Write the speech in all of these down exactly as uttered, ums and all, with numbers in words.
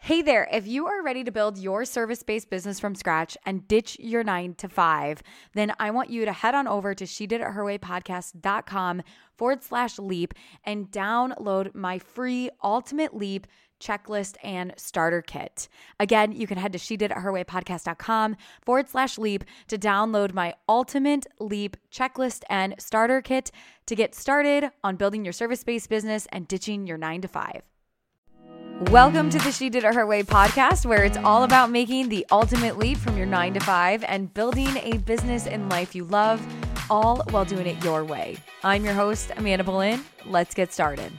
Hey there, if you are ready to build your service-based business from scratch and ditch your nine to five, then I want you to head on over to she did it her way podcast.com forward slash leap and download my free Ultimate Leap checklist and starter kit. Again, you can head to she did it her way podcast.com forward slash leap to download my Ultimate Leap checklist and starter kit to get started on building your service-based business and ditching your nine to five. Welcome to the She Did It Her Way podcast, where it's all about making the ultimate leap from your nine to five and building a business and life you love, all while doing it your way. I'm your host, Amanda Boleyn. Let's get started.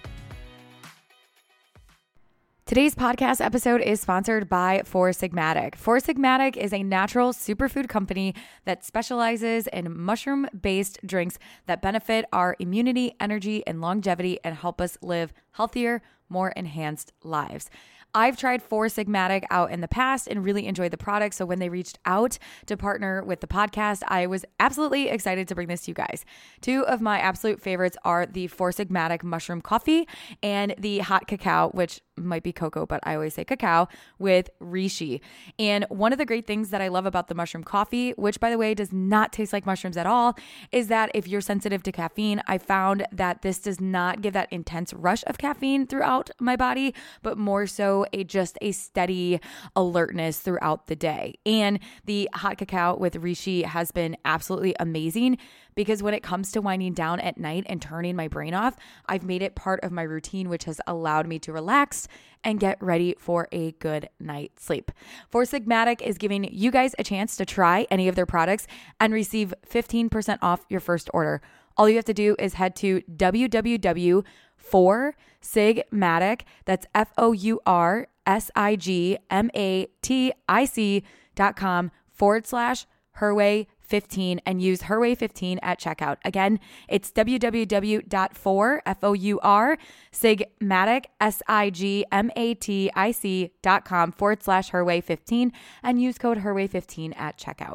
Today's podcast episode is sponsored by Four Sigmatic. Four Sigmatic is a natural superfood company that specializes in mushroom-based drinks that benefit our immunity, energy, and longevity and help us live healthier, more enhanced lives. I've tried Four Sigmatic out in the past and really enjoyed the product. So when they reached out to partner with the podcast, I was absolutely excited to bring this to you guys. Two of my absolute favorites are the Four Sigmatic mushroom coffee and the hot cacao, which might be cocoa, but I always say cacao, with reishi. And one of the great things that I love about the mushroom coffee, which by the way does not taste like mushrooms at all, is that if you're sensitive to caffeine, I found that this does not give that intense rush of caffeine throughout my body, but more so a just a steady alertness throughout the day. And the hot cacao with reishi has been absolutely amazing because when it comes to winding down at night and turning my brain off, I've made it part of my routine, which has allowed me to relax and get ready for a good night's sleep. Four Sigmatic is giving you guys a chance to try any of their products and receive fifteen percent off your first order. All you have to do is head to w w w dot four sigmatic, that's F O U R S I G M A T I C dot com forward slash herway fifteen and use herway fifteen at checkout. Again, it's w w w dot four, F O U R, sigmatic, S I G M A T I C dot com forward slash herway fifteen and use code herway fifteen at checkout.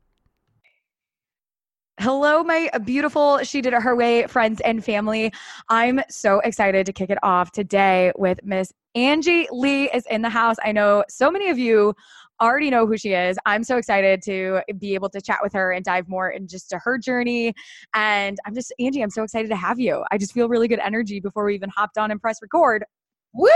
Hello, my beautiful She Did It Her Way friends and family. I'm so excited to kick it off today with Miss Angie Lee is in the house. I know so many of you already know who she is. I'm so excited to be able to chat with her and dive more in just to her journey. And I'm just, Angie, I'm so excited to have you. I just feel really good energy before we even hopped on and press record. Woo!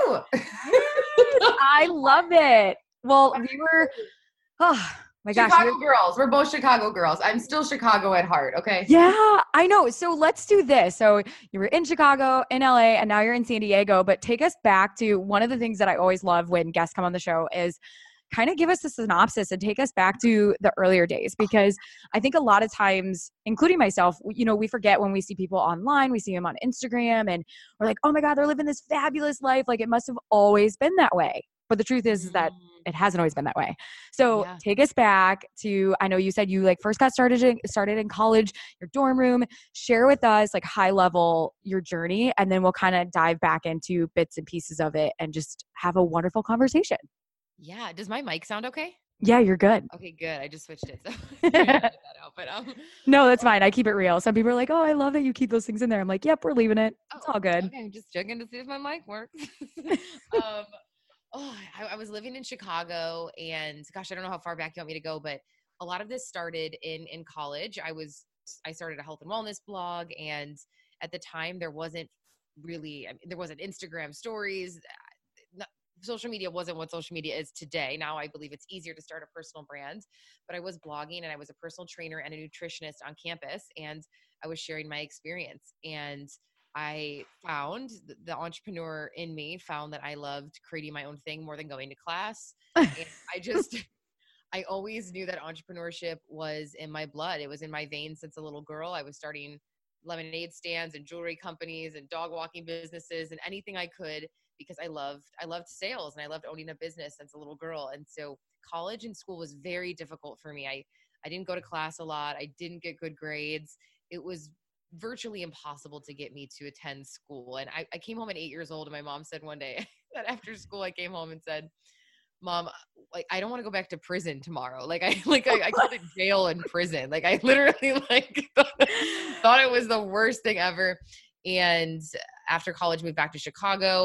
I love it. Well, we were, oh, my gosh. Chicago girls. We're both Chicago girls. I'm still Chicago at heart, okay? Yeah, I know. So let's do this. So you were in Chicago, in L A, and now you're in San Diego. But take us back to one of the things that I always love when guests come on the show is kind of give us a synopsis and take us back to the earlier days. Because I think a lot of times, including myself, you know, we forget when we see people online, we see them on Instagram and we're like, oh my God, they're living this fabulous life. Like it must have always been that way. But the truth is, is that it hasn't always been that way. So yeah. Take us back to, I know you said you like first got started in, started in college, your dorm room. Share with us like high level your journey, and then we'll kind of dive back into bits and pieces of it and just have a wonderful conversation. Yeah. Does my mic sound okay? Yeah, you're good. Okay, good. I just switched it. So that out, but, um, no, that's fine. I keep it real. Some people are like, oh, I love that you keep those things in there. I'm like, yep, we're leaving it. It's oh, all good. Okay, I'm just checking to see if my mic works. um, Oh, I, I was living in Chicago and gosh, I don't know how far back you want me to go, but a lot of this started in, in college. I was, I started a health and wellness blog. And at the time there wasn't really, I mean, there wasn't Instagram stories. Not, social media wasn't what social media is today. Now I believe it's easier to start a personal brand, but I was blogging and I was a personal trainer and a nutritionist on campus. And I was sharing my experience, and I found the entrepreneur in me found that I loved creating my own thing more than going to class. And I just, I always knew that entrepreneurship was in my blood. It was in my veins since a little girl. I was starting lemonade stands and jewelry companies and dog walking businesses and anything I could because I loved, I loved sales and I loved owning a business since a little girl. And so college and school was very difficult for me. I, I didn't go to class a lot. I didn't get good grades. It was virtually impossible to get me to attend school. And I, I came home at eight years old and my mom said one day that after school, I came home and said, Mom, like, I don't want to go back to prison tomorrow. Like I, like I, I called it jail and prison. Like I literally like thought it was the worst thing ever. And after college, moved back to Chicago.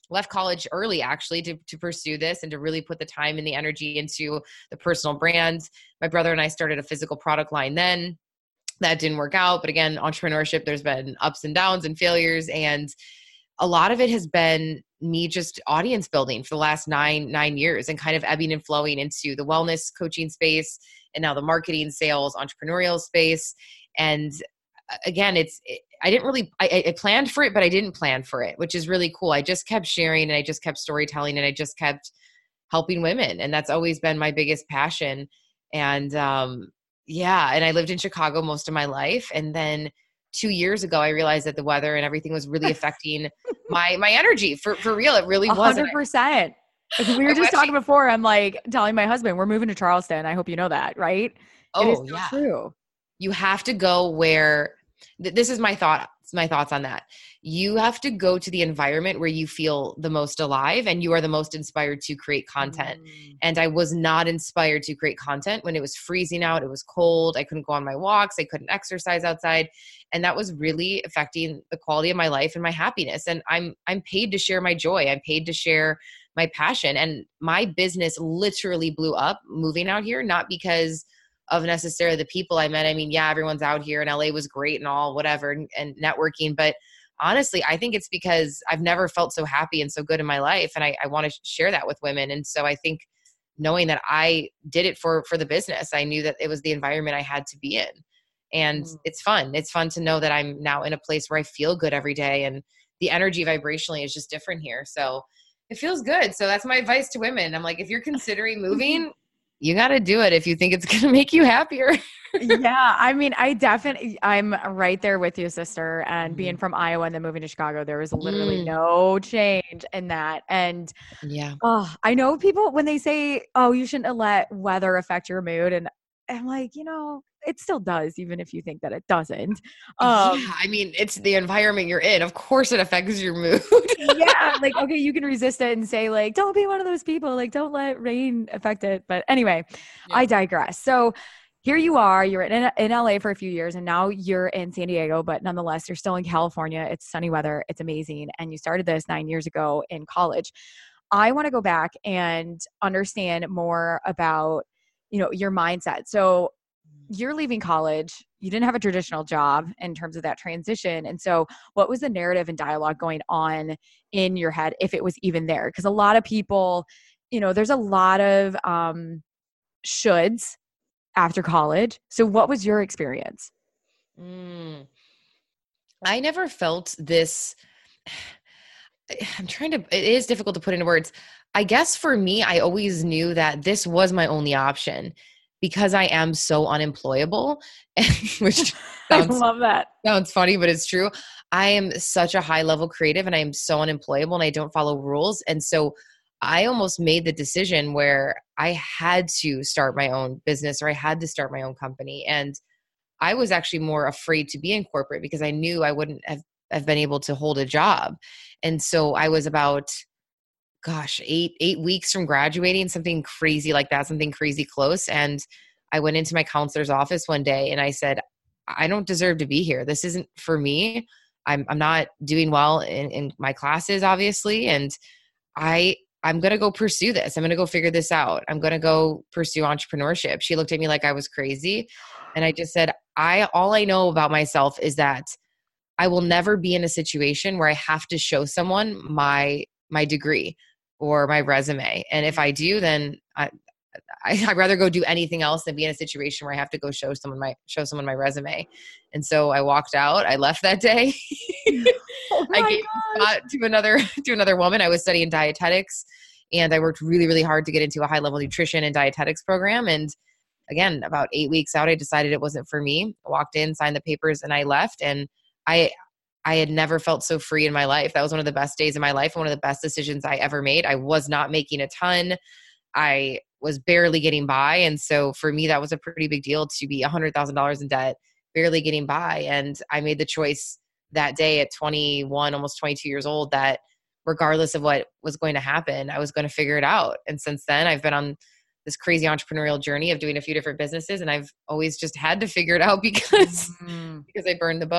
left college early actually to, to pursue this and to really put the time and the energy into the personal brand. My brother and I started a physical product line then. That didn't work out. But again, entrepreneurship, there's been ups and downs and failures. And a lot of it has been me just audience building for the last nine, nine years and kind of ebbing and flowing into the wellness coaching space and now the marketing, sales, entrepreneurial space. And again, it's, it, I didn't really, I, I planned for it, but I didn't plan for it, which is really cool. I just kept sharing and I just kept storytelling and I just kept helping women. And that's always been my biggest passion. And, um, yeah. And I lived in Chicago most of my life. And then two years ago, I realized that the weather and everything was really affecting my, my energy for, for real. It really was. A hundred percent. We were just talking before. I'm like telling my husband, we're moving to Charleston. I hope you know that, right? Oh, it is so yeah. true. You have to go where th- this is my thought, my thoughts on that. You have to go to the environment where you feel the most alive and you are the most inspired to create content. Mm. And I was not inspired to create content when it was freezing out. It was cold. I couldn't go on my walks. I couldn't exercise outside. And that was really affecting the quality of my life and my happiness. And I'm, I'm paid to share my joy. I'm paid to share my passion. And my business literally blew up moving out here, not because of necessarily the people I met. I mean, yeah, everyone's out here and L A was great and all whatever and, and networking. But honestly, I think it's because I've never felt so happy and so good in my life. And I, I want to share that with women. And so I think knowing that I did it for, for the business, I knew that it was the environment I had to be in. And mm. it's fun. It's fun to know that I'm now in a place where I feel good every day. And the energy vibrationally is just different here. So it feels good. So that's my advice to women. I'm like, if you're considering moving, you got to do it if you think it's going to make you happier. Yeah. I mean, I definitely, I'm right there with you, sister. And mm. being from Iowa and then moving to Chicago, there was literally mm. no change in that. And yeah, oh, I know people when they say, oh, you shouldn't let weather affect your mood. And I'm like, you know, it still does, even if you think that it doesn't. Um, yeah, I mean, it's the environment you're in. Of course it affects your mood. Yeah, like, okay, you can resist it and say, like, don't be one of those people. Like, don't let rain affect it. But anyway, yeah. I digress. So here you are. You're in, in L A for a few years, and now you're in San Diego. But nonetheless, you're still in California. It's sunny weather. It's amazing. And you started this nine years ago in college. I want to go back and understand more about, you know, your mindset. So you're leaving college. You didn't have a traditional job in terms of that transition. And so what was the narrative and dialogue going on in your head, if it was even there? Because a lot of people, you know, there's a lot of um, shoulds after college. So what was your experience? Mm. I never felt this. I'm trying to, it is difficult to put into words. I guess for me, I always knew that this was my only option. Because I am so unemployable, which sounds, I love that. Sounds funny, but it's true. I am such a high level creative and I am so unemployable and I don't follow rules. And so I almost made the decision where I had to start my own business or I had to start my own company. And I was actually more afraid to be in corporate because I knew I wouldn't have, have been able to hold a job. And so I was about gosh, eight, eight weeks from graduating, something crazy like that, something crazy close. And I went into my counselor's office one day and I said, I don't deserve to be here. This isn't for me. I'm I'm not doing well in, in my classes, obviously. And I, I'm going to go pursue this. I'm going to go figure this out. I'm going to go pursue entrepreneurship. She looked at me like I was crazy. And I just said, I, all I know about myself is that I will never be in a situation where I have to show someone my, my degree or my resume. And if I do, then I, I, I'd rather go do anything else than be in a situation where I have to go show someone my, show someone my resume. And so I walked out, I left that day. Oh I gave a spot to another, to another woman. I was studying dietetics and I worked really, really hard to get into a high level nutrition and dietetics program. And again, about eight weeks out, I decided it wasn't for me. I walked in, signed the papers and I left. And I, I had never felt so free in my life. That was one of the best days of my life. One of the best decisions I ever made. I was not making a ton. I was barely getting by. And so for me, that was a pretty big deal to be one hundred thousand dollars in debt, barely getting by. And I made the choice that day at twenty-one, almost twenty-two years old, that regardless of what was going to happen, I was going to figure it out. And since then, I've been on this crazy entrepreneurial journey of doing a few different businesses. And I've always just had to figure it out because, mm. because I burned the boats.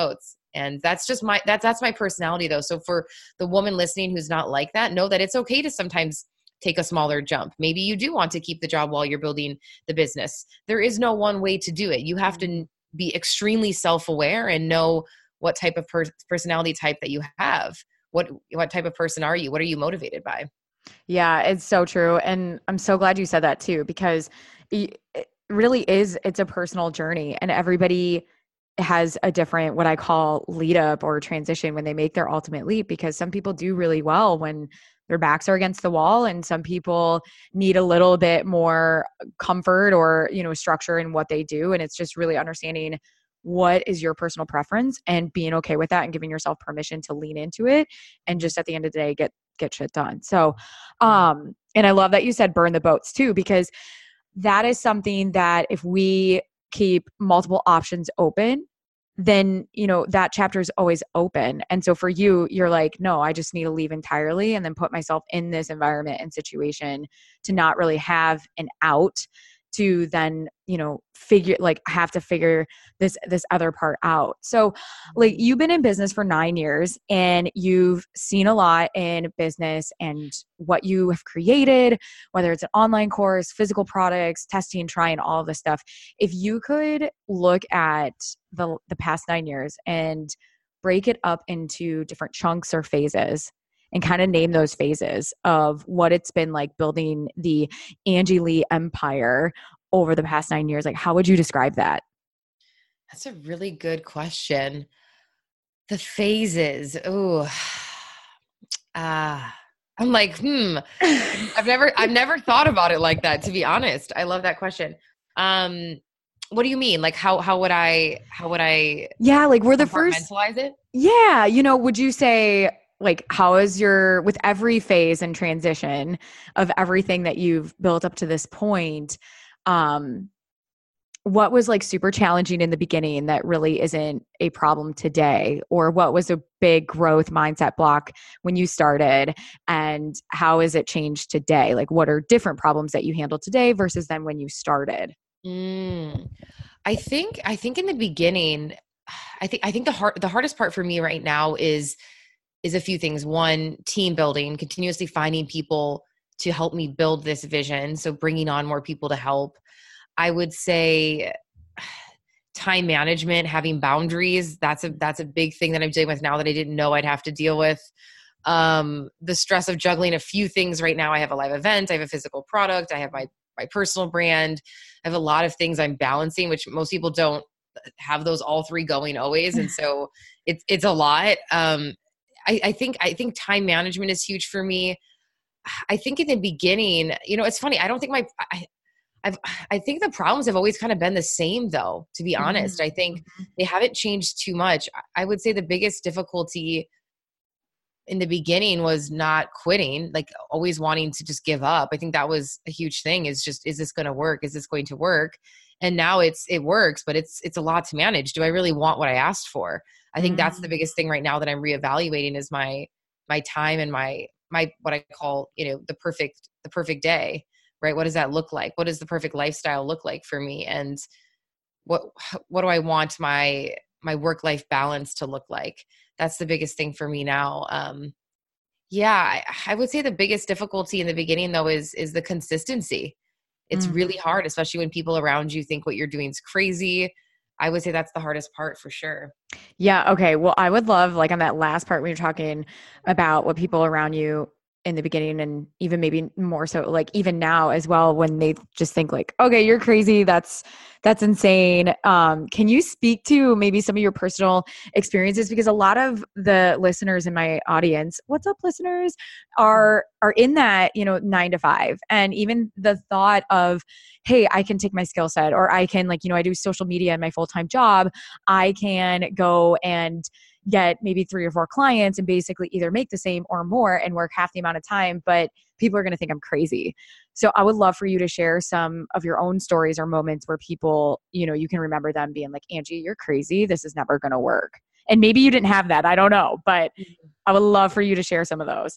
And that's just my, that's, that's my personality though. So for the woman listening who's not like that, know that it's okay to sometimes take a smaller jump. Maybe you do want to keep the job while you're building the business. There is no one way to do it. You have to be extremely self-aware and know what type of per- personality type that you have. What, what type of person are you? What are you motivated by? Yeah, it's so true. And I'm so glad you said that too, because it really is, it's a personal journey, and everybody has a different, what I call lead up or transition when they make their ultimate leap, because some people do really well when their backs are against the wall, and some people need a little bit more comfort or, you know, structure in what they do. And it's just really understanding what is your personal preference and being okay with that and giving yourself permission to lean into it and just at the end of the day get get shit done. So um and I love that you said burn the boats too, because that is something that if we keep multiple options open, then, you know, that chapter is always open. And so for you, you're like, no, I just need to leave entirely and then put myself in this environment and situation to not really have an out, to then, you know, figure, like have to figure this, this other part out. So like you've been in business for nine years and you've seen a lot in business and what you have created, whether it's an online course, physical products, testing, trying, all of this stuff. If you could look at the, the past nine years and break it up into different chunks or phases, and kind of name those phases of what it's been like building the Angie Lee empire over the past nine years. Like, how would you describe that? That's a really good question. The phases. Oh, ah, uh, I'm like, hmm, I've never, I've never thought about it like that, to be honest. I love that question. Um, what do you mean? Like, how, how would I, how would I, yeah, like we're the first, compartmentalize it? Yeah. You know, would you say, like, how is your, with every phase and transition of everything that you've built up to this point, um, what was like super challenging in the beginning that really isn't a problem today? Or what was a big growth mindset block when you started, and how has it changed today? Like, what are different problems that you handle today versus then when you started? Mm, I think, I think in the beginning, I think, I think the hard, the hardest part for me right now is is a few things. One, team building, continuously finding people to help me build this vision. So bringing on more people to help. I would say time management, having boundaries. That's a, that's a big thing that I'm dealing with now that I didn't know I'd have to deal with. Um, the stress of juggling a few things right now. I have a live event, I have a physical product, I have my, my personal brand. I have a lot of things I'm balancing, which most people don't have those all three going always. And so it's, it's a lot. Um, I, I think I think time management is huge for me. I think in the beginning, you know, it's funny. I don't think my I, I've I think the problems have always kind of been the same, though. To be honest, Mm-hmm. I think they haven't changed too much. I would say the biggest difficulty in the beginning was not quitting, like always wanting to just give up. I think that was a huge thing. Is just, is this going to work? Is this going to work? And now it's it works, but it's it's a lot to manage. Do I really want what I asked for? I think that's the biggest thing right now that I'm reevaluating is my my time and my my what I call, you know, the perfect the perfect day, right? What does that look like? What does the perfect lifestyle look like for me? And what what do I want my my work life balance to look like? That's the biggest thing for me now. Um, yeah, I, I would say the biggest difficulty in the beginning though is is the consistency. It's Mm-hmm. really hard, especially when people around you think what you're doing is crazy. I would say that's the hardest part for sure. Yeah. Okay. Well, I would love, like, on that last part when you're talking about what people around you in the beginning, and even maybe more so, like even now as well, when they just think like, okay, you're crazy. That's, that's insane. Um, can you speak to maybe some of your personal experiences? Because a lot of the listeners in my audience, what's up listeners, are, are in that, you know, nine to five. And even the thought of, hey, I can take my skill set, or I can, like, you know, I do social media in my full-time job. I can go and get maybe three or four clients and basically either make the same or more and work half the amount of time, but people are going to think I'm crazy. So I would love for you to share some of your own stories or moments where people, you know, you can remember them being like, Angie, you're crazy. This is never going to work. And maybe you didn't have that. I don't know, but I would love for you to share some of those.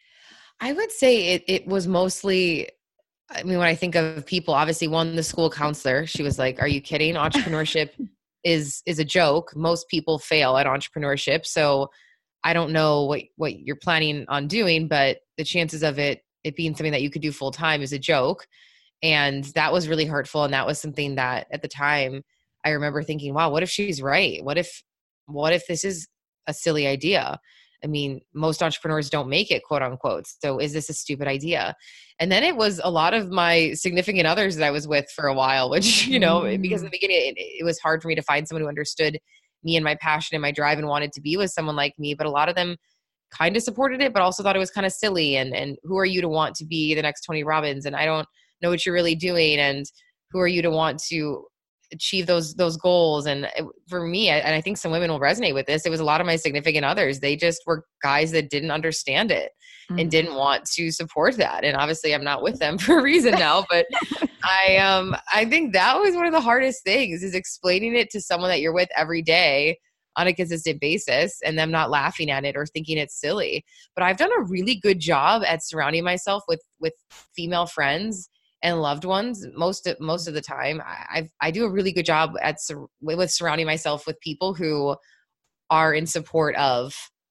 I would say it it was mostly, I mean, when I think of people, obviously one, the school counselor, she was like, are you kidding? Entrepreneurship is is a joke. Most people fail at entrepreneurship. So I don't know what what you're planning on doing, but the chances of it it being something that you could do full time is a joke. And that was really hurtful. And that was something that at the time I remember thinking, wow, what if she's right? What if what if this is a silly idea? I mean, most entrepreneurs don't make it, quote unquote. So is this a stupid idea? And then it was a lot of my significant others that I was with for a while, which, you know, mm. because in the beginning, it, it was hard for me to find someone who understood me and my passion and my drive and wanted to be with someone like me. But a lot of them kind of supported it, but also thought it was kind of silly. And, and who are you to want to be the next Tony Robbins? And I don't know what you're really doing. And who are you to want to achieve those those goals? And it, for me, I, and I think some women will resonate with this, it was a lot of my significant others. They just were guys that didn't understand it mm-hmm. and didn't want to support that. And obviously I'm not with them for a reason now, but I um I think that was one of the hardest things, is explaining it to someone that you're with every day on a consistent basis and them not laughing at it or thinking it's silly. But I've done a really good job at surrounding myself with with female friends and loved ones most of, most of the time. I I do a really good job at sur- with surrounding myself with people who are in support of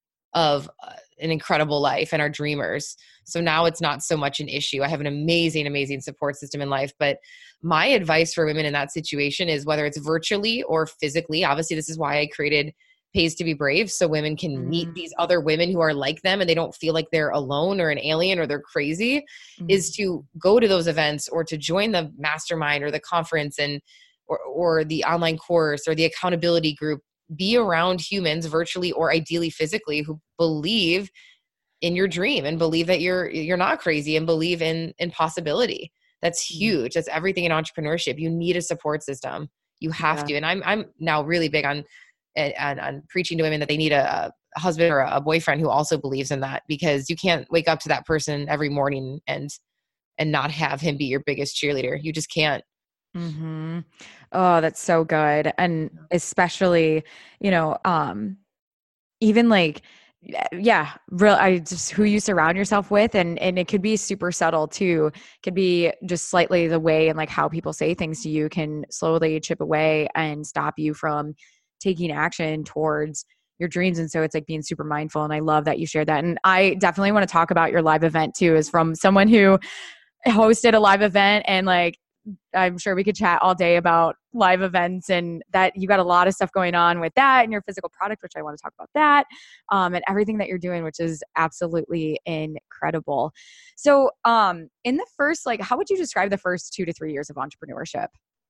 of uh, an incredible life and are dreamers. So now it's not so much an issue. I have an amazing, amazing support system in life. But my advice for women in that situation is, whether it's virtually or physically, obviously this is why I created Pays to Be Brave, so women can mm-hmm. meet these other women who are like them and they don't feel like they're alone or an alien or they're crazy, mm-hmm. is to go to those events or to join the mastermind or the conference and or, or the online course or the accountability group. Be around humans virtually or ideally physically who believe in your dream and believe that you're you're not crazy and believe in in possibility. That's huge. That's everything in entrepreneurship. You need a support system. You have yeah. to. And I'm I'm now really big on and on preaching to women that they need a, a husband or a boyfriend who also believes in that, because you can't wake up to that person every morning and and not have him be your biggest cheerleader. You just can't. Mm-hmm. Oh, that's so good. And especially, you know, um, even like, yeah, real, I just, who you surround yourself with. And, and it could be super subtle too. It could be just slightly the way and like how people say things to you can slowly chip away and stop you from taking action towards your dreams. And so it's like being super mindful. And I love that you shared that. And I definitely want to talk about your live event too, is from someone who hosted a live event, and like, I'm sure we could chat all day about live events, and that you got a lot of stuff going on with that and your physical product, which I want to talk about that, um, and everything that you're doing, which is absolutely incredible. So um, in the first, like, how would you describe the first two to three years of entrepreneurship?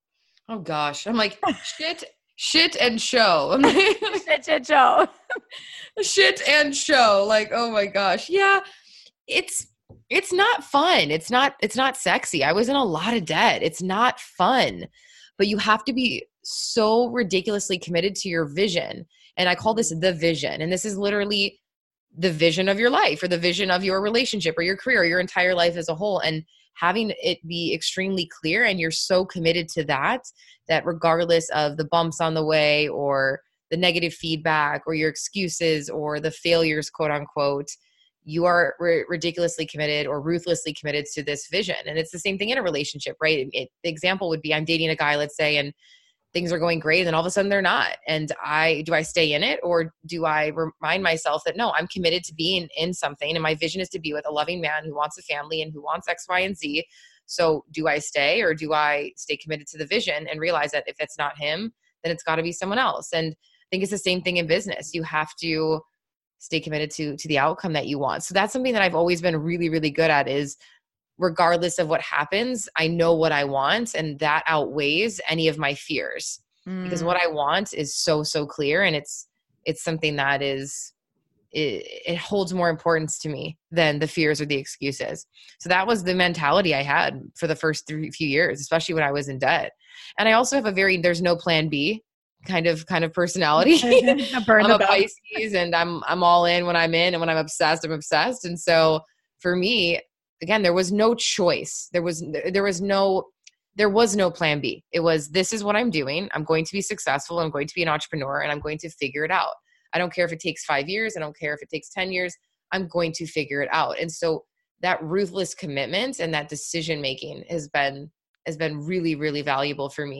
Oh gosh. I'm like, shit, shit and show. shit, shit, show. Shit and show. Like, oh my gosh. Yeah. It's, It's not fun. It's not, it's not sexy. I was in a lot of debt. It's not fun, but you have to be so ridiculously committed to your vision. And I call this the vision. And this is literally the vision of your life or the vision of your relationship or your career, or your entire life as a whole. And having it be extremely clear, and you're so committed to that, that regardless of the bumps on the way or the negative feedback or your excuses or the failures, quote unquote, you are r- ridiculously committed or ruthlessly committed to this vision. And it's the same thing in a relationship, right? It, the example would be, I'm dating a guy, let's say, and things are going great, and then all of a sudden they're not. And I, do I stay in it, or do I remind myself that no, I'm committed to being in something, and my vision is to be with a loving man who wants a family and who wants X, Y, and Z. So do I stay, or do I stay committed to the vision and realize that if it's not him, then it's got to be someone else? And I think it's the same thing in business. You have to stay committed to, to the outcome that you want. So that's something that I've always been really, really good at, is regardless of what happens, I know what I want, and that outweighs any of my fears, mm. because what I want is so, so clear. And it's, it's something that is, it, it holds more importance to me than the fears or the excuses. So that was the mentality I had for the first three few years, especially when I was in debt. And I also have a very, there's no plan B kind of, kind of personality. I'm a Pisces, and I'm, I'm all in when I'm in, and when I'm obsessed, I'm obsessed. And so for me, again, there was no choice. There was, there was no, there was no plan B. It was, this is what I'm doing. I'm going to be successful. I'm going to be an entrepreneur, and I'm going to figure it out. I don't care if it takes five years. I don't care if it takes ten years. I'm going to figure it out. And so that ruthless commitment and that decision-making has been, has been really, really valuable for me.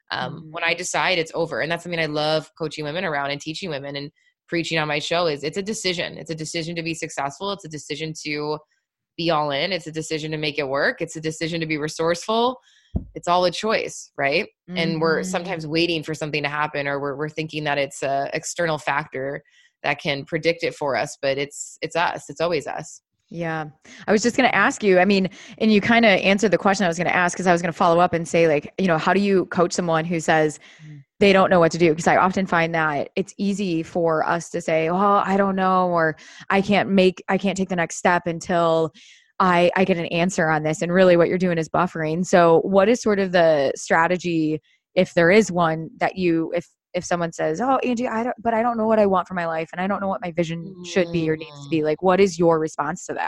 Um, Mm-hmm. When I decide, it's over. And that's something I love coaching women around and teaching women and preaching on my show is it's a decision. It's a decision to be successful. It's a decision to be all in. It's a decision to make it work. It's a decision to be resourceful. It's all a choice, right? Mm-hmm. And we're sometimes waiting for something to happen, or we're, we're thinking that it's a external factor that can predict it for us, but it's, it's us. It's always us. Yeah. I was just going to ask you, I mean, and you kind of answered the question I was going to ask, because I was going to follow up and say, like, you know, how do you coach someone who says they don't know what to do? Because I often find that it's easy for us to say, oh, I don't know, or I can't make, I can't take the next step until I, I get an answer on this. And really what you're doing is buffering. So what is sort of the strategy, if there is one, that you, if, if someone says, oh, Angie, I don't, but I don't know what I want for my life, and I don't know what my vision should be or needs to be, like, what is your response to that?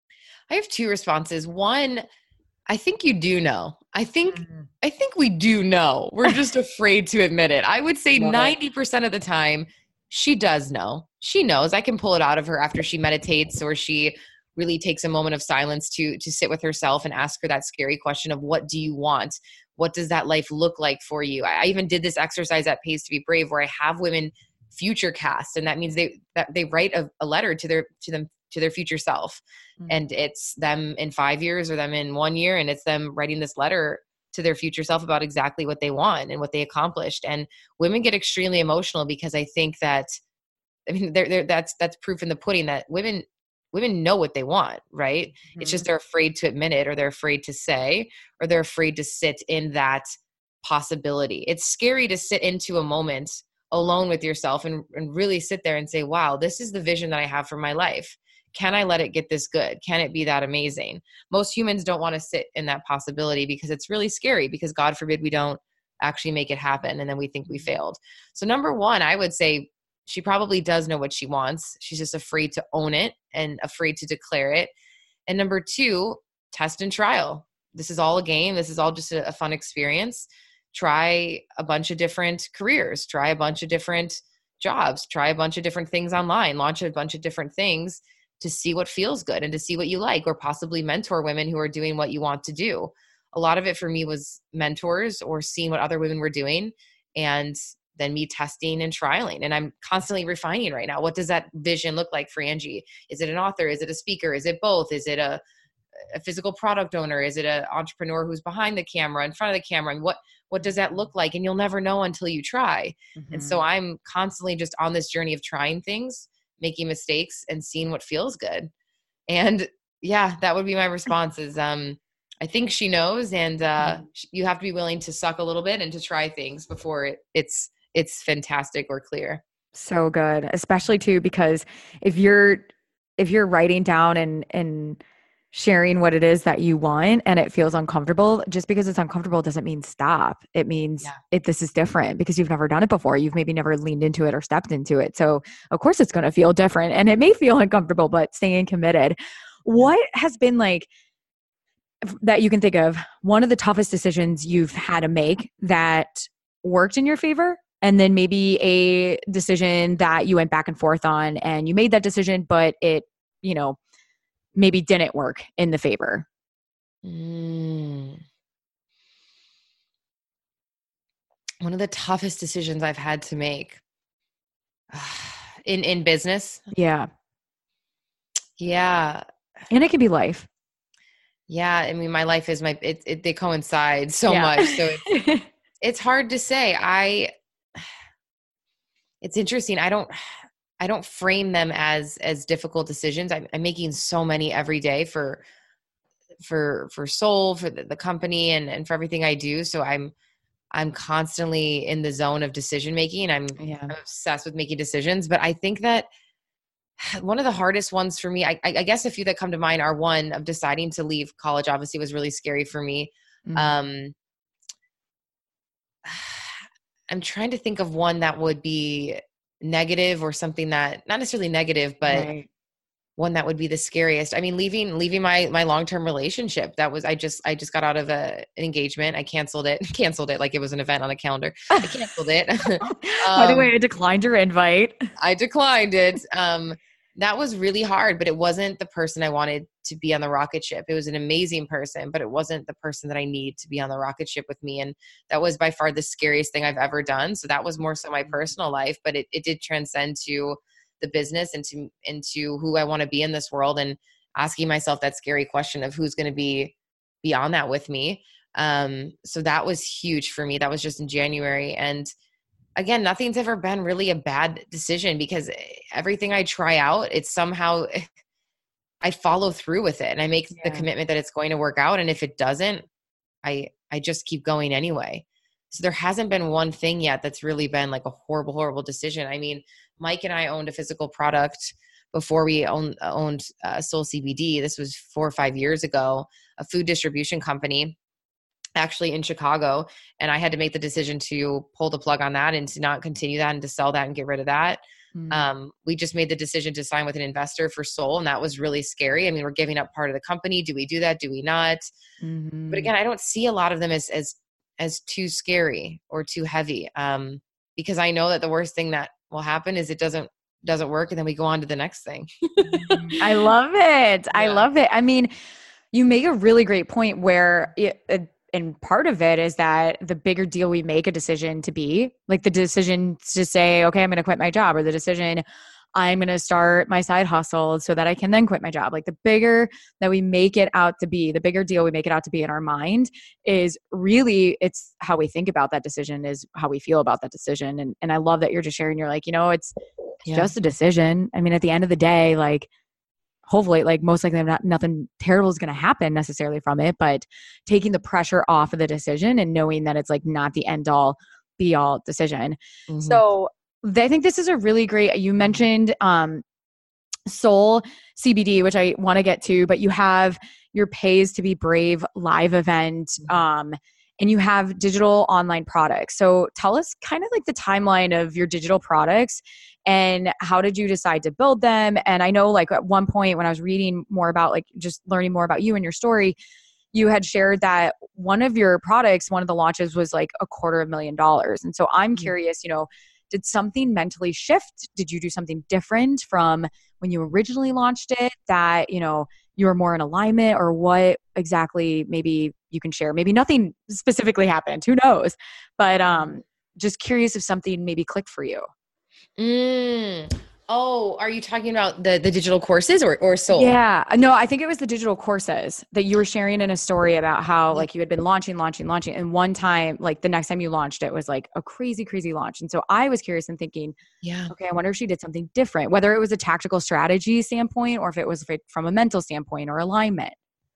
I have two responses. One, I think you do know. I think, mm-hmm. I think we do know. We're just afraid to admit it. I would say Love ninety percent it. Of the time, she does know. She knows. I can pull it out of her after she meditates, or she really takes a moment of silence to, to sit with herself and ask her that scary question of, what do you want? What does that life look like for you? I, I even did this exercise at Pays to Be Brave, where I have women future cast. And that means they, that they write a, a letter to their, to them, to their future self. Mm-hmm. And it's them in five years or them in one year. And it's them writing this letter to their future self about exactly what they want and what they accomplished. And women get extremely emotional, because I think that, I mean, they're, they're, that's, that's proof in the pudding that women, women know what they want, right? Mm-hmm. It's just they're afraid to admit it, or they're afraid to say, or they're afraid to sit in that possibility. It's scary to sit into a moment alone with yourself and, and really sit there and say, wow, this is the vision that I have for my life. Can I let it get this good? Can it be that amazing? Most humans don't want to sit in that possibility, because it's really scary, because God forbid we don't actually make it happen, and then we think we failed. So number one, I would say, she probably does know what she wants. She's just afraid to own it and afraid to declare it. And number two, test and trial. This is all a game. This is all just a, a fun experience. Try a bunch of different careers, try a bunch of different jobs, try a bunch of different things online, launch a bunch of different things to see what feels good and to see what you like, or possibly mentor women who are doing what you want to do. A lot of it for me was mentors, or seeing what other women were doing, and then me testing and trialing. And I'm constantly refining right now. What does that vision look like for Angie? Is it an author? Is it a speaker? Is it both? Is it a, a physical product owner? Is it an entrepreneur who's behind the camera, in front of the camera? And what, what does that look like? And you'll never know until you try. Mm-hmm. And so I'm constantly just on this journey of trying things, making mistakes, and seeing what feels good. And yeah, that would be my response is, um, I think she knows, and uh, mm-hmm. you have to be willing to suck a little bit and to try things before it, it's, it's fantastic or clear. So good. Especially too, because if you're, if you're writing down and, and sharing what it is that you want, and it feels uncomfortable, just because it's uncomfortable doesn't mean stop. It means yeah. it, this is different, because you've never done it before. You've maybe never leaned into it or stepped into it. So of course it's going to feel different, and it may feel uncomfortable, but staying committed. What has been, like, that you can think of, one of the toughest decisions you've had to make that worked in your favor? And then maybe a decision that you went back and forth on, and you made that decision, but it, you know, maybe didn't work in the favor. Mm. One of the toughest decisions I've had to make in, in business. Yeah. Yeah. And it could be life. Yeah. I mean, my life is my, it, it they coincide so yeah. much. So it's, it's hard to say. I, It's interesting. I don't, I don't frame them as, as difficult decisions. I'm, I'm making so many every day for, for, for Soul, for the, the company, and, and for everything I do. So I'm, I'm constantly in the zone of decision-making. I'm, yeah. I'm obsessed with making decisions, but I think that one of the hardest ones for me, I, I guess a few that come to mind are, one, of deciding to leave college obviously was really scary for me. Mm-hmm. Um, I'm trying to think of one that would be negative, or something that, not necessarily negative, but right. one that would be the scariest. I mean, leaving, leaving my, my long-term relationship. That was, I just, I just got out of a, an engagement. I canceled it, canceled it. Like it was an event on a calendar. I canceled it. um, By the way, I declined your invite. I declined it. Um, that was really hard, but it wasn't the person I wanted to be on the rocket ship. It was an amazing person, but it wasn't the person that I need to be on the rocket ship with me. And that was by far the scariest thing I've ever done. So that was more so my personal life, but it, it did transcend to the business and to, into who I want to be in this world, and asking myself that scary question of who's going to be beyond that with me. Um, so that was huge for me. That was just in January. And again, nothing's ever been really a bad decision, because everything I try out, it's somehow I follow through with it, and I make yeah. the commitment that it's going to work out. And if it doesn't, I, I just keep going anyway. So there hasn't been one thing yet that's really been like a horrible, horrible decision. I mean, Mike and I owned a physical product before we owned, owned uh, Soul C B D. This was four or five years ago, a food distribution company, actually in Chicago. And I had to make the decision to pull the plug on that and to not continue that and to sell that and get rid of that. Mm-hmm. Um, we just made the decision to sign with an investor for Soul. And that was really scary. I mean, we're giving up part of the company. Do we do that? Do we not? Mm-hmm. But again, I don't see a lot of them as, as, as too scary or too heavy. Um, because I know that the worst thing that will happen is it doesn't, doesn't work. And then we go on to the next thing. I love it. Yeah. I love it. I mean, you make a really great point where it, it and part of it is that the bigger deal we make a decision to be, like the decision to say, okay, I'm going to quit my job, or the decision I'm going to start my side hustle so that I can then quit my job. Like the bigger that we make it out to be, the bigger deal we make it out to be in our mind is really, it's how we think about that decision is how we feel about that decision. And and I love that you're just sharing. You're like, you know, it's, it's yeah. just a decision. I mean, at the end of the day, like, hopefully, like most likely not, nothing terrible is going to happen necessarily from it, but taking the pressure off of the decision and knowing that it's like not the end all be all decision. Mm-hmm. So I think this is a really great, you mentioned um, Soul C B D, which I want to get to, but you have your Pays to Be Brave live event um, and you have digital online products. So tell us kind of like the timeline of your digital products and how did you decide to build them? And I know like at one point when I was reading more about like just learning more about you and your story, you had shared that one of your products, one of the launches was like a quarter of a million dollars. And so I'm mm-hmm. curious, you know, did something mentally shift? Did you do something different from when you originally launched it that, you know, you were more in alignment, or what exactly maybe you can share? Maybe nothing specifically happened, who knows? But um, just curious if something maybe clicked for you. Mm. Oh, are you talking about the, the digital courses or, or Soul? Yeah, no, I think it was the digital courses that you were sharing in a story about how like you had been launching, launching, launching. And one time, like the next time you launched it was like a crazy, crazy launch. And so I was curious and thinking, yeah, okay, I wonder if she did something different, whether it was a tactical strategy standpoint or if it was from a mental standpoint or alignment.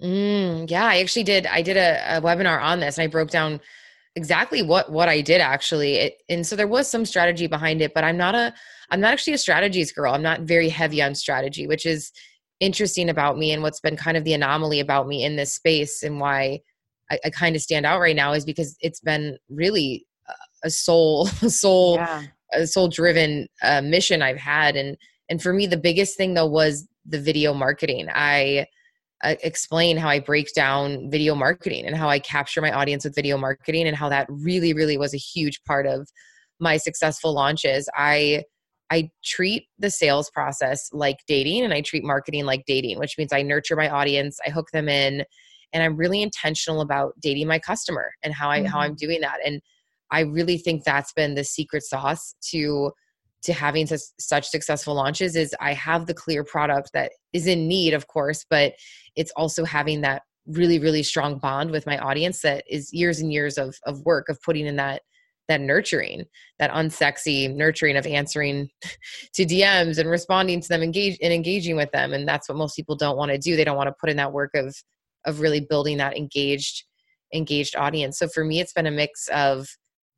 Mm, yeah, I actually did. I did a, a webinar on this and I broke down exactly what, what I did actually. It, and so there was some strategy behind it, but I'm not a, I'm not actually a strategies girl. I'm not very heavy on strategy, which is interesting about me, and what's been kind of the anomaly about me in this space, and why I, I kind of stand out right now is because it's been really a soul, soul, yeah. a soul driven uh, mission I've had. And, and for me, the biggest thing though was the video marketing. I uh, explain how I break down video marketing and how I capture my audience with video marketing, and how that really, really was a huge part of my successful launches. I I treat the sales process like dating, and I treat marketing like dating, which means I nurture my audience, I hook them in, and I'm really intentional about dating my customer and how I, mm-hmm. how I'm doing that. And I really think that's been the secret sauce to, to having such, such successful launches is I have the clear product that is in need, of course, but it's also having that really, really strong bond with my audience that is years and years of, of work of putting in that that nurturing, that unsexy nurturing of answering to D Ms and responding to them, engage and engaging with them. And that's what most people don't want to do. They don't want to put in that work of, of really building that engaged, engaged audience. So for me, it's been a mix of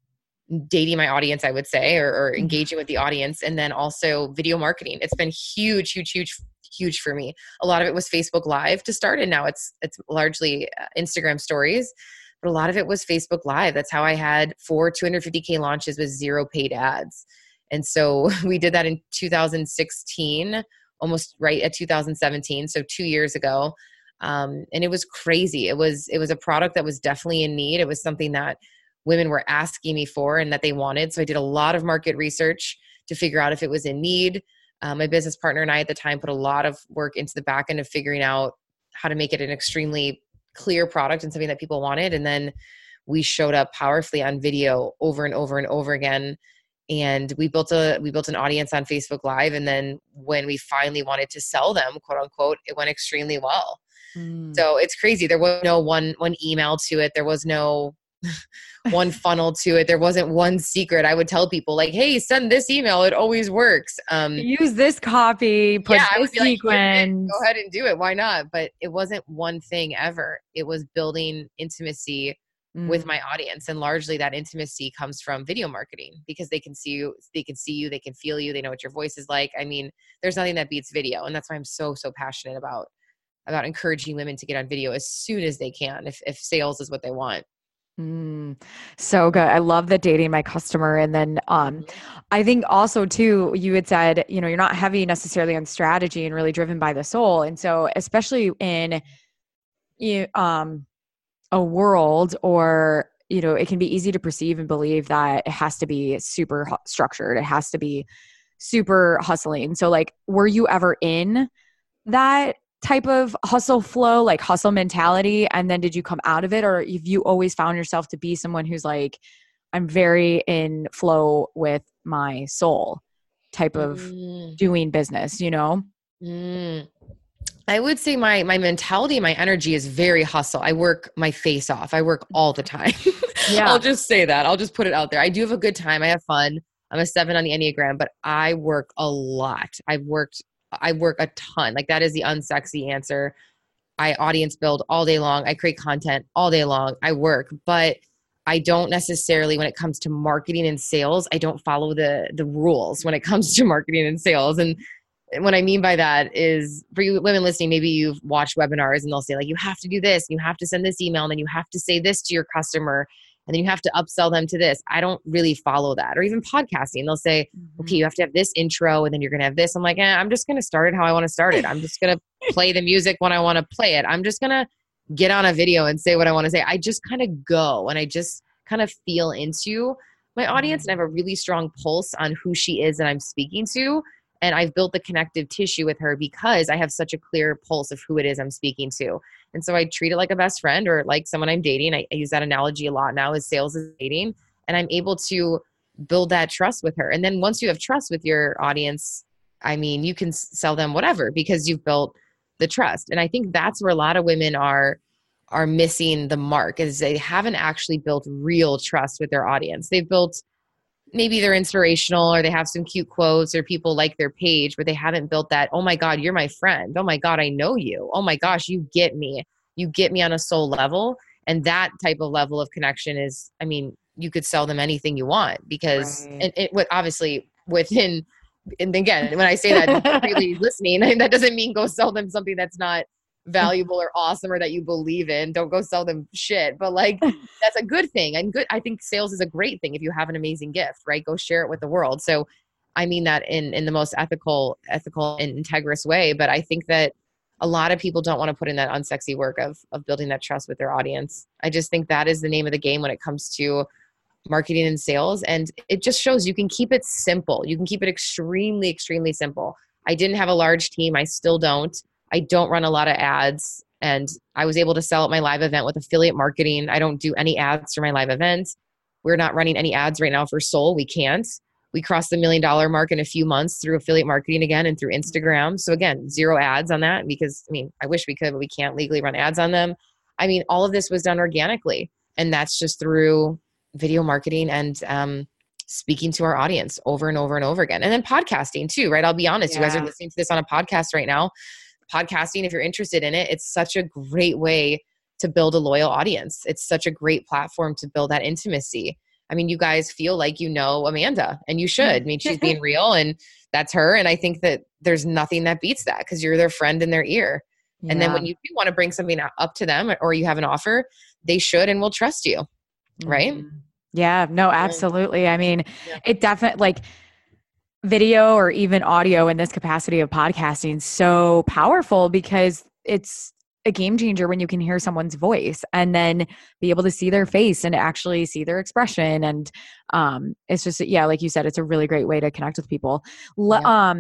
dating my audience, I would say, or, or engaging with the audience. And then also video marketing. It's been huge, huge, huge, huge for me. A lot of it was Facebook Live to start. And now it's, it's largely Instagram stories. But a lot of it was Facebook Live. That's how I had four two hundred fifty K launches with zero paid ads. And so we did that in two thousand sixteen, almost right at two thousand seventeen. So two years ago. Um, and it was crazy. It was, it was a product that was definitely in need. It was something that women were asking me for and that they wanted. So I did a lot of market research to figure out if it was in need. Um, my business partner and I at the time put a lot of work into the back end of figuring out how to make it an extremely clear product and something that people wanted. And then we showed up powerfully on video over and over and over again. And we built a, we built an audience on Facebook Live. And then when we finally wanted to sell them, quote unquote, it went extremely well. Mm. So it's crazy. There was no one, one email to it. There was no one funnel to it. There wasn't one secret. I would tell people like, hey, send this email. It always works. Um, Use this copy, put yeah, this sequence. Like, go ahead and do it. Why not? But it wasn't one thing ever. It was building intimacy mm. with my audience. And largely that intimacy comes from video marketing because they can see you, they can see you, they can feel you. They know what your voice is like. I mean, there's nothing that beats video. And that's why I'm so, so passionate about, about encouraging women to get on video as soon as they can, if, if sales is what they want. Mm, so good. I love the dating my customer. And then, um, I think also too, you had said, you know, you're not heavy necessarily on strategy and really driven by the soul. And so, especially in, you, um, a world or, you know, it can be easy to perceive and believe that it has to be super hu- structured. It has to be super hustling. So like, were you ever in that type of hustle flow, like hustle mentality? And then did you come out of it? Or have you always found yourself to be someone who's like, I'm very in flow with my soul type of mm. doing business, you know? Mm. I would say my, my mentality, my energy is very hustle. I work my face off. I work all the time. Yeah. I'll just say that. I'll just put it out there. I do have a good time. I have fun. I'm a seven on the Enneagram, but I work a lot. I've worked I work a ton. Like that is the unsexy answer. I audience build all day long. I create content all day long. I work, but I don't necessarily, when it comes to marketing and sales, I don't follow the, the rules when it comes to marketing and sales. And what I mean by that is for you women listening, maybe you've watched webinars and they'll say like, you have to do this, you have to send this email, and then you have to say this to your customer, and then you have to upsell them to this. I don't really follow that. Or even podcasting, they'll say, mm-hmm. okay, you have to have this intro and then you're going to have this. I'm like, eh, I'm just going to start it how I want to start it. I'm just going to play the music when I want to play it. I'm just going to get on a video and say what I want to say. I just kind of go and I just kind of feel into my audience mm-hmm. and I have a really strong pulse on who she is that I'm speaking to. And I've built the connective tissue with her because I have such a clear pulse of who it is I'm speaking to. And so I treat it like a best friend or like someone I'm dating. I, I use that analogy a lot now, as sales is dating. And I'm able to build that trust with her. And then once you have trust with your audience, I mean, you can sell them whatever because you've built the trust. And I think that's where a lot of women are, are missing the mark, is they haven't actually built real trust with their audience. They've built, maybe they're inspirational or they have some cute quotes or people like their page, but they haven't built that, oh my God, you're my friend. Oh my God, I know you. Oh my gosh, you get me. You get me on a soul level. And that type of level of connection is, I mean, you could sell them anything you want because right. and it would obviously within, and again, when I say that really listening, that doesn't mean go sell them something that's not valuable or awesome or that you believe in. Don't go sell them shit, but like that's a good thing. And good, I think sales is a great thing if you have an amazing gift, right? Go share it with the world. So I mean that in in the most ethical ethical and integrous way, but I think that a lot of people don't want to put in that unsexy work of of building that trust with their audience. I just think that is the name of the game when it comes to marketing and sales. And it just shows you can keep it simple. You can keep it extremely, extremely simple. I didn't have a large team. I still don't. I don't run a lot of ads, and I was able to sell at my live event with affiliate marketing. I don't do any ads for my live events. We're not running any ads right now for Soul. We can't. We crossed the million dollar mark in a few months through affiliate marketing again and through Instagram. So again, zero ads on that because, I mean, I wish we could, but we can't legally run ads on them. I mean, all of this was done organically, and that's just through video marketing and um, speaking to our audience over and over and over again. And then podcasting too, right? I'll be honest. Yeah. You guys are listening to this on a podcast right now. Podcasting, if you're interested in it, it's such a great way to build a loyal audience. It's such a great platform to build that intimacy. I mean, you guys feel like you know Amanda, and you should. I mean, she's being real, and that's her. And I think that there's nothing that beats that because you're their friend in their ear. Yeah. And then when you do want to bring something up to them or you have an offer, they should and will trust you. Right? Mm-hmm. Yeah, no, absolutely. I mean, yeah. it definitely like video or even audio in this capacity of podcasting so powerful because it's a game changer when you can hear someone's voice and then be able to see their face and actually see their expression. And um, it's just, yeah, like you said, it's a really great way to connect with people. Yeah. Um,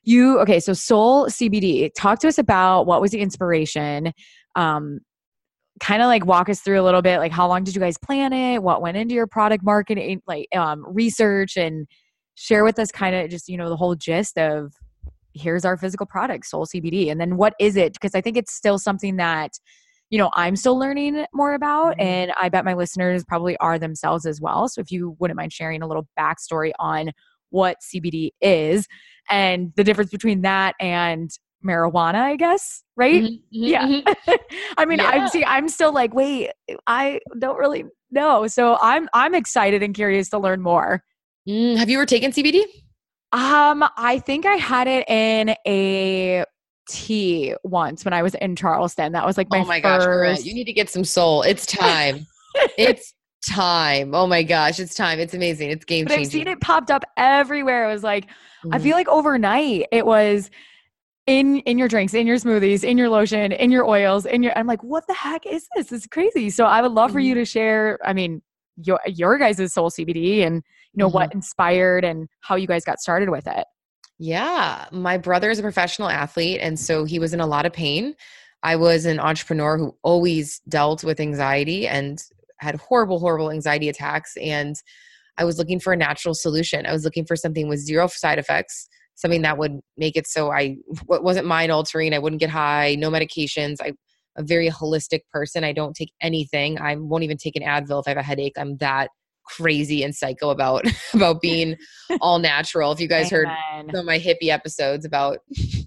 You, okay, so Soul C B D, talk to us about what was the inspiration. Um, kind of like walk us through a little bit, like how long did you guys plan it? What went into your product marketing, like um, research, and share with us kind of just, you know, the whole gist of here's our physical product, Soul C B D. And then what is it? Because I think it's still something that, you know, I'm still learning more about. Mm-hmm. And I bet my listeners probably are themselves as well. So if you wouldn't mind sharing a little backstory on what C B D is and the difference between that and marijuana, I guess, right? Mm-hmm, mm-hmm, Yeah. mm-hmm. I mean, Yeah. I'm see, I'm still like, wait, I don't really know. So I'm I'm excited and curious to learn more. Mm, have you ever taken C B D? Um, I think I had it in a tea once when I was in Charleston. That was like my Oh my gosh, Corinne, first. you need to get some Soul. It's time. It's time. Oh my gosh, it's time. It's amazing. It's game But I've seen changing. it popped up everywhere. It was like, I Mhm. feel like overnight it was in in your drinks, in your smoothies, in your lotion, in your oils, in your. I'm like, what the heck is this? This is crazy. So I would love for you Mhm. to share. I mean, your your guys' Soul C B D and you know Mhm. what inspired and how you guys got started with it. Yeah, my brother is a professional athlete, and so he was in a lot of pain. I was an entrepreneur who always dealt with anxiety and had horrible, horrible anxiety attacks. And I was looking for a natural solution. I was looking for something with zero side effects, something that would make it so I what wasn't mind altering. I wouldn't get high, no medications. I a very holistic person. I don't take anything. I won't even take an Advil if I have a headache. I'm that crazy and psycho about about being all natural. If you guys heard Amen. some of my hippie episodes about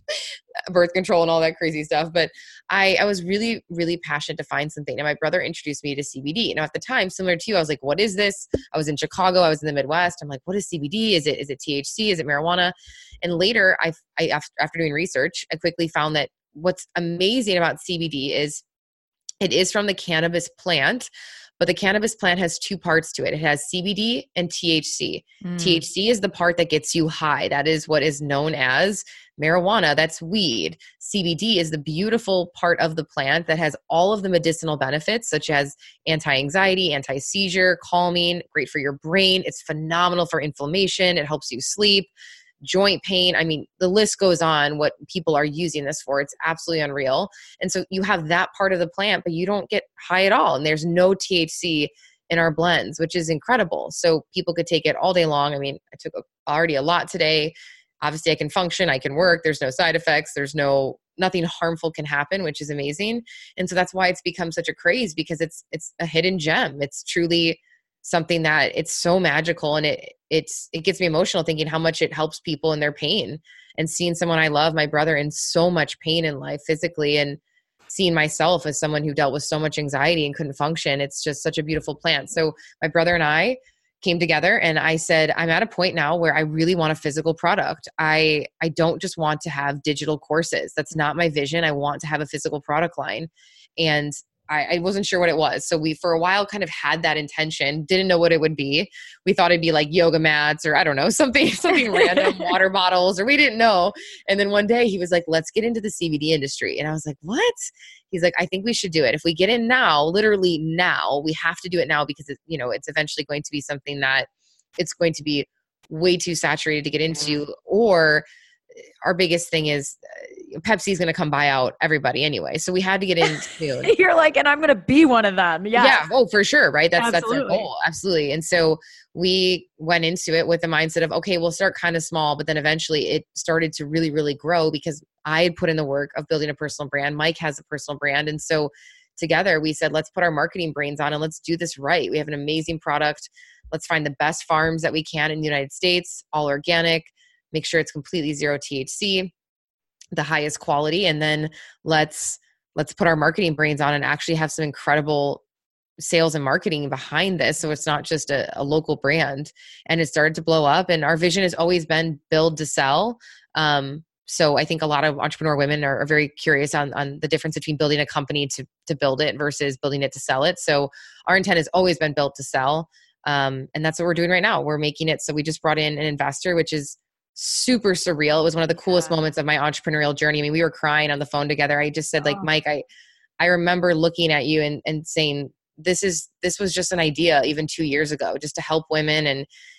birth control and all that crazy stuff. But I, I was really, really passionate to find something. And my brother introduced me to C B D. Now at the time, similar to you, I was like, what is this? I was in Chicago. I was in the Midwest. I'm like, what is C B D? Is it, is it T H C? Is it marijuana? And later I, I after, after doing research, I quickly found that what's amazing about C B D is it is from the cannabis plant, but the cannabis plant has two parts to it. It has C B D and T H C. Mm. T H C is the part that gets you high. That is what is known as marijuana. That's weed. C B D is the beautiful part of the plant that has all of the medicinal benefits, such as anti-anxiety, anti-seizure, calming, great for your brain. It's phenomenal for inflammation. It helps you sleep, joint pain. I mean, the list goes on what people are using this for. It's absolutely unreal. And so you have that part of the plant, but you don't get high at all. And there's no T H C in our blends, which is incredible. So people could take it all day long. I mean, I took already a lot today. Obviously I can function, I can work. There's no side effects. There's no, nothing harmful can happen, which is amazing. And so that's why it's become such a craze, because it's, it's a hidden gem. It's truly something that it's so magical. And it, it's, it gets me emotional thinking how much it helps people in their pain, and seeing someone I love, my brother, in so much pain in life physically, and seeing myself as someone who dealt with so much anxiety and couldn't function. It's just such a beautiful plant. So my brother and I came together, and I said, I'm at a point now where I really want a physical product. I, I don't just want to have digital courses. That's not my vision. I want to have a physical product line. And I, I wasn't sure what it was. So we, for a while, kind of had that intention, didn't know what it would be. We thought it'd be like yoga mats or I don't know, something, something random, water bottles, or we didn't know. And then one day he was like, let's get into the C B D industry. And I was like, what? He's like, I think we should do it. If we get in now, literally now, we have to do it now, because it, you know, it's eventually going to be something that it's going to be way too saturated to get into. Or our biggest thing is uh, Pepsi's going to come buy out everybody anyway. So we had to get in soon. You're like, and I'm going to be one of them. Yeah. Yeah. Oh, for sure. Right. That's, Absolutely. that's our goal. Absolutely. And so we went into it with the mindset of, okay, we'll start kind of small, but then eventually it started to really, really grow, because I had put in the work of building a personal brand. Mike has a personal brand. And so together we said, let's put our marketing brains on and let's do this right. We have an amazing product. Let's find the best farms that we can in the United States, all organic, make sure it's completely zero T H C, the highest quality. And then let's, let's put our marketing brains on and actually have some incredible sales and marketing behind this. So it's not just a, a local brand. And it started to blow up. And our vision has always been build to sell. Um, so I think a lot of entrepreneur women are, are very curious on, on the difference between building a company to, to build it versus building it to sell it. So our intent has always been built to sell. Um, and that's what we're doing right now. We're making it. So we just brought in an investor, which is super surreal. It was one of the coolest Yeah. moments of my entrepreneurial journey. I mean, we were crying on the phone together. I just said, like, Oh. Mike, I, I remember looking at you and, and saying, this is, this was just an idea even two years ago, just to help women. And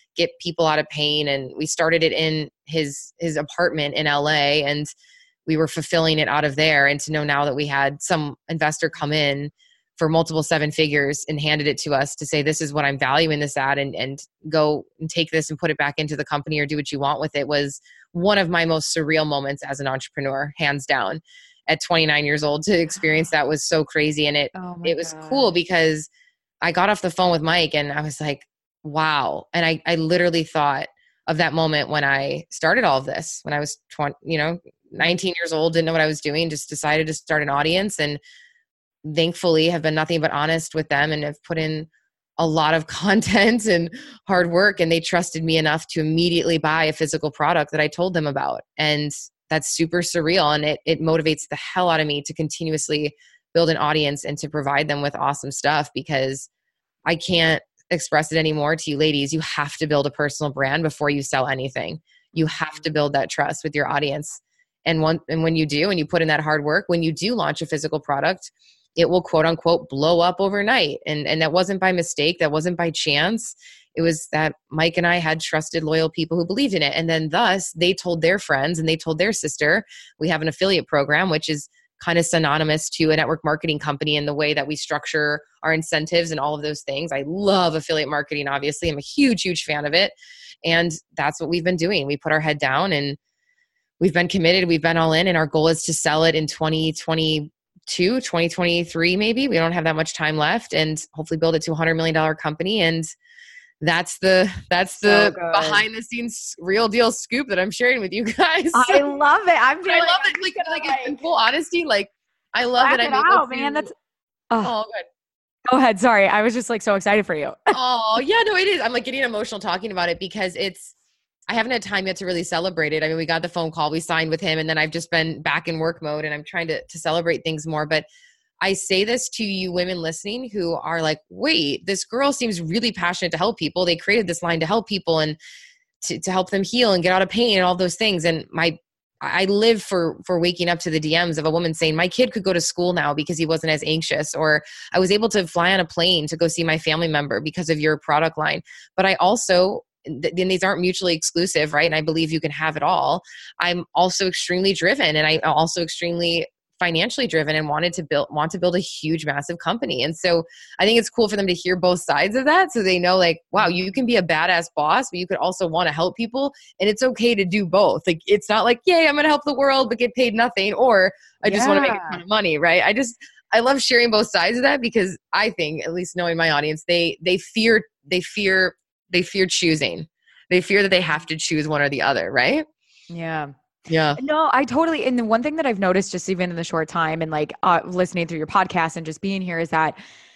get people out of pain. And we started it in his, his apartment in L A, and we were fulfilling it out of there. And to know now that we had some investor come in for multiple seven figures and handed it to us to say, this is what I'm valuing this at, and, and go and take this and put it back into the company or do what you want with it, was one of my most surreal moments as an entrepreneur, hands down. At twenty-nine years old, to experience that was so crazy. And it, Oh it was God. cool because I got off the phone with Mike and I was like, wow. And I, I literally thought of that moment when I started all of this, when I was twenty, you know, nineteen years old, didn't know what I was doing, just decided to start an audience, and thankfully have been nothing but honest with them and have put in a lot of content and hard work. And they trusted me enough to immediately buy a physical product that I told them about. And that's super surreal. And it, it motivates the hell out of me to continuously build an audience and to provide them with awesome stuff, because I can't express it anymore to you ladies. You have to build a personal brand before you sell anything. You have to build that trust with your audience. And one, and when you do, and you put in that hard work, when you do launch a physical product, it will quote unquote blow up overnight. And, and that wasn't by mistake. That wasn't by chance. It was that Mike and I had trusted, loyal people who believed in it. And then thus they told their friends and they told their sister. We have an affiliate program, which is kind of synonymous to a network marketing company in the way that we structure our incentives and all of those things. I love affiliate marketing, obviously. I'm a huge, huge fan of it. And that's what we've been doing. We put our head down and we've been committed. We've been all in, and our goal is to sell it in twenty twenty-two, twenty twenty-three, maybe. We don't have that much time left, and hopefully build it to a hundred million dollars company. And that's the, that's the So behind the scenes real deal scoop that I'm sharing with you guys. I love it. I'm I love it. Like, like, like in full honesty, like I love that I'm able out, to, man. That's oh. oh, good. Go ahead. Sorry. I was just like so excited for you. Oh yeah, no, it is. I'm like getting emotional talking about it because it's, I haven't had time yet to really celebrate it. I mean, we got the phone call, we signed with him, and then I've just been back in work mode, and I'm trying to, to celebrate things more. But I say this to you women listening who are like, wait, this girl seems really passionate to help people. They created this line to help people and to, to help them heal and get out of pain and all those things. And my, I live for, for waking up to the D Ms of a woman saying, my kid could go to school now because he wasn't as anxious, or I was able to fly on a plane to go see my family member because of your product line. But I also, then these aren't mutually exclusive, right? And I believe you can have it all. I'm also extremely driven, and I'm also extremely financially driven, and wanted to build, want to build a huge, massive company. And so I think it's cool for them to hear both sides of that. So they know like, wow, you can be a badass boss, but you could also want to help people. And it's okay to do both. Like, it's not like, yay, I'm going to help the world, but get paid nothing. Or I just yeah. want to make a ton of money. Right. I just, I love sharing both sides of that, because I think, at least knowing my audience, they, they fear, they fear, they fear choosing. They fear that they have to choose one or the other. Right. Yeah. Yeah. No, I totally. And the one thing that I've noticed just even in the short time and like uh, listening through your podcast and just being here is that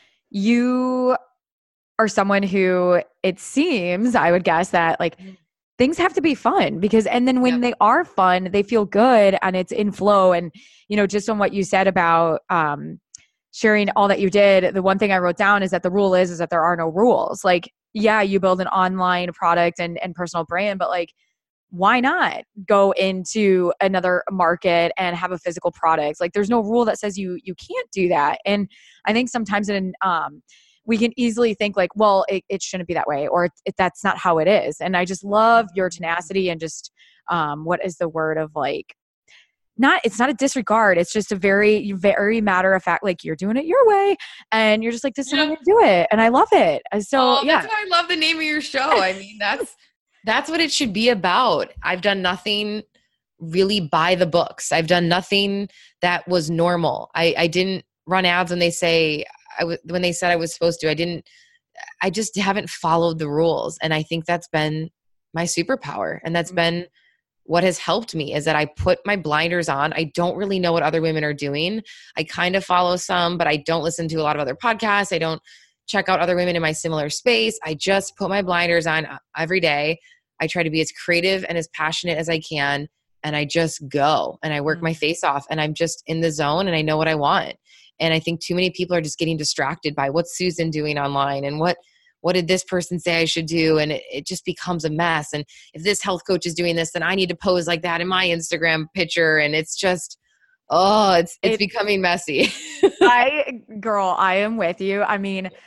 you are someone who, it seems, I would guess that like things have to be fun, because, and then when yep. they are fun, they feel good and it's in flow. And, you know, just on what you said about, um, sharing all that you did, the one thing I wrote down is that the rule is, is that there are no rules. Like, yeah, you build an online product and, and personal brand, but like, why not go into another market and have a physical product? Like, there's no rule that says you you can't do that. And I think sometimes in um, we can easily think like, well, it, it shouldn't be that way, or it, it, that's not how it is. And I just love your tenacity and just um, what is the word of like, not, it's not a disregard. It's just a very, very matter of fact, like you're doing it your way and you're just like, this is yeah. how I'm going to do it. And I love it. So oh, yeah. That's why I love the name of your show. I mean, that's, That's what it should be about. I've done nothing really by the books. I've done nothing that was normal. I, I didn't run ads when they say I w- when they said I was supposed to. I didn't. I just haven't followed the rules, and I think that's been my superpower, and that's mm-hmm. been what has helped me. Is that I put my blinders on. I don't really know what other women are doing. I kind of follow some, but I don't listen to a lot of other podcasts. I don't check out other women in my similar space. I just put my blinders on every day. I try to be as creative and as passionate as I can. And I just go and I work mm-hmm. my face off, and I'm just in the zone and I know what I want. And I think too many people are just getting distracted by what's Susan doing online and what, what did this person say I should do? And it, it just becomes a mess. And if this health coach is doing this, then I need to pose like that in my Instagram picture. And it's just, oh, it's, it's it, becoming messy. I, girl, I am with you. I mean,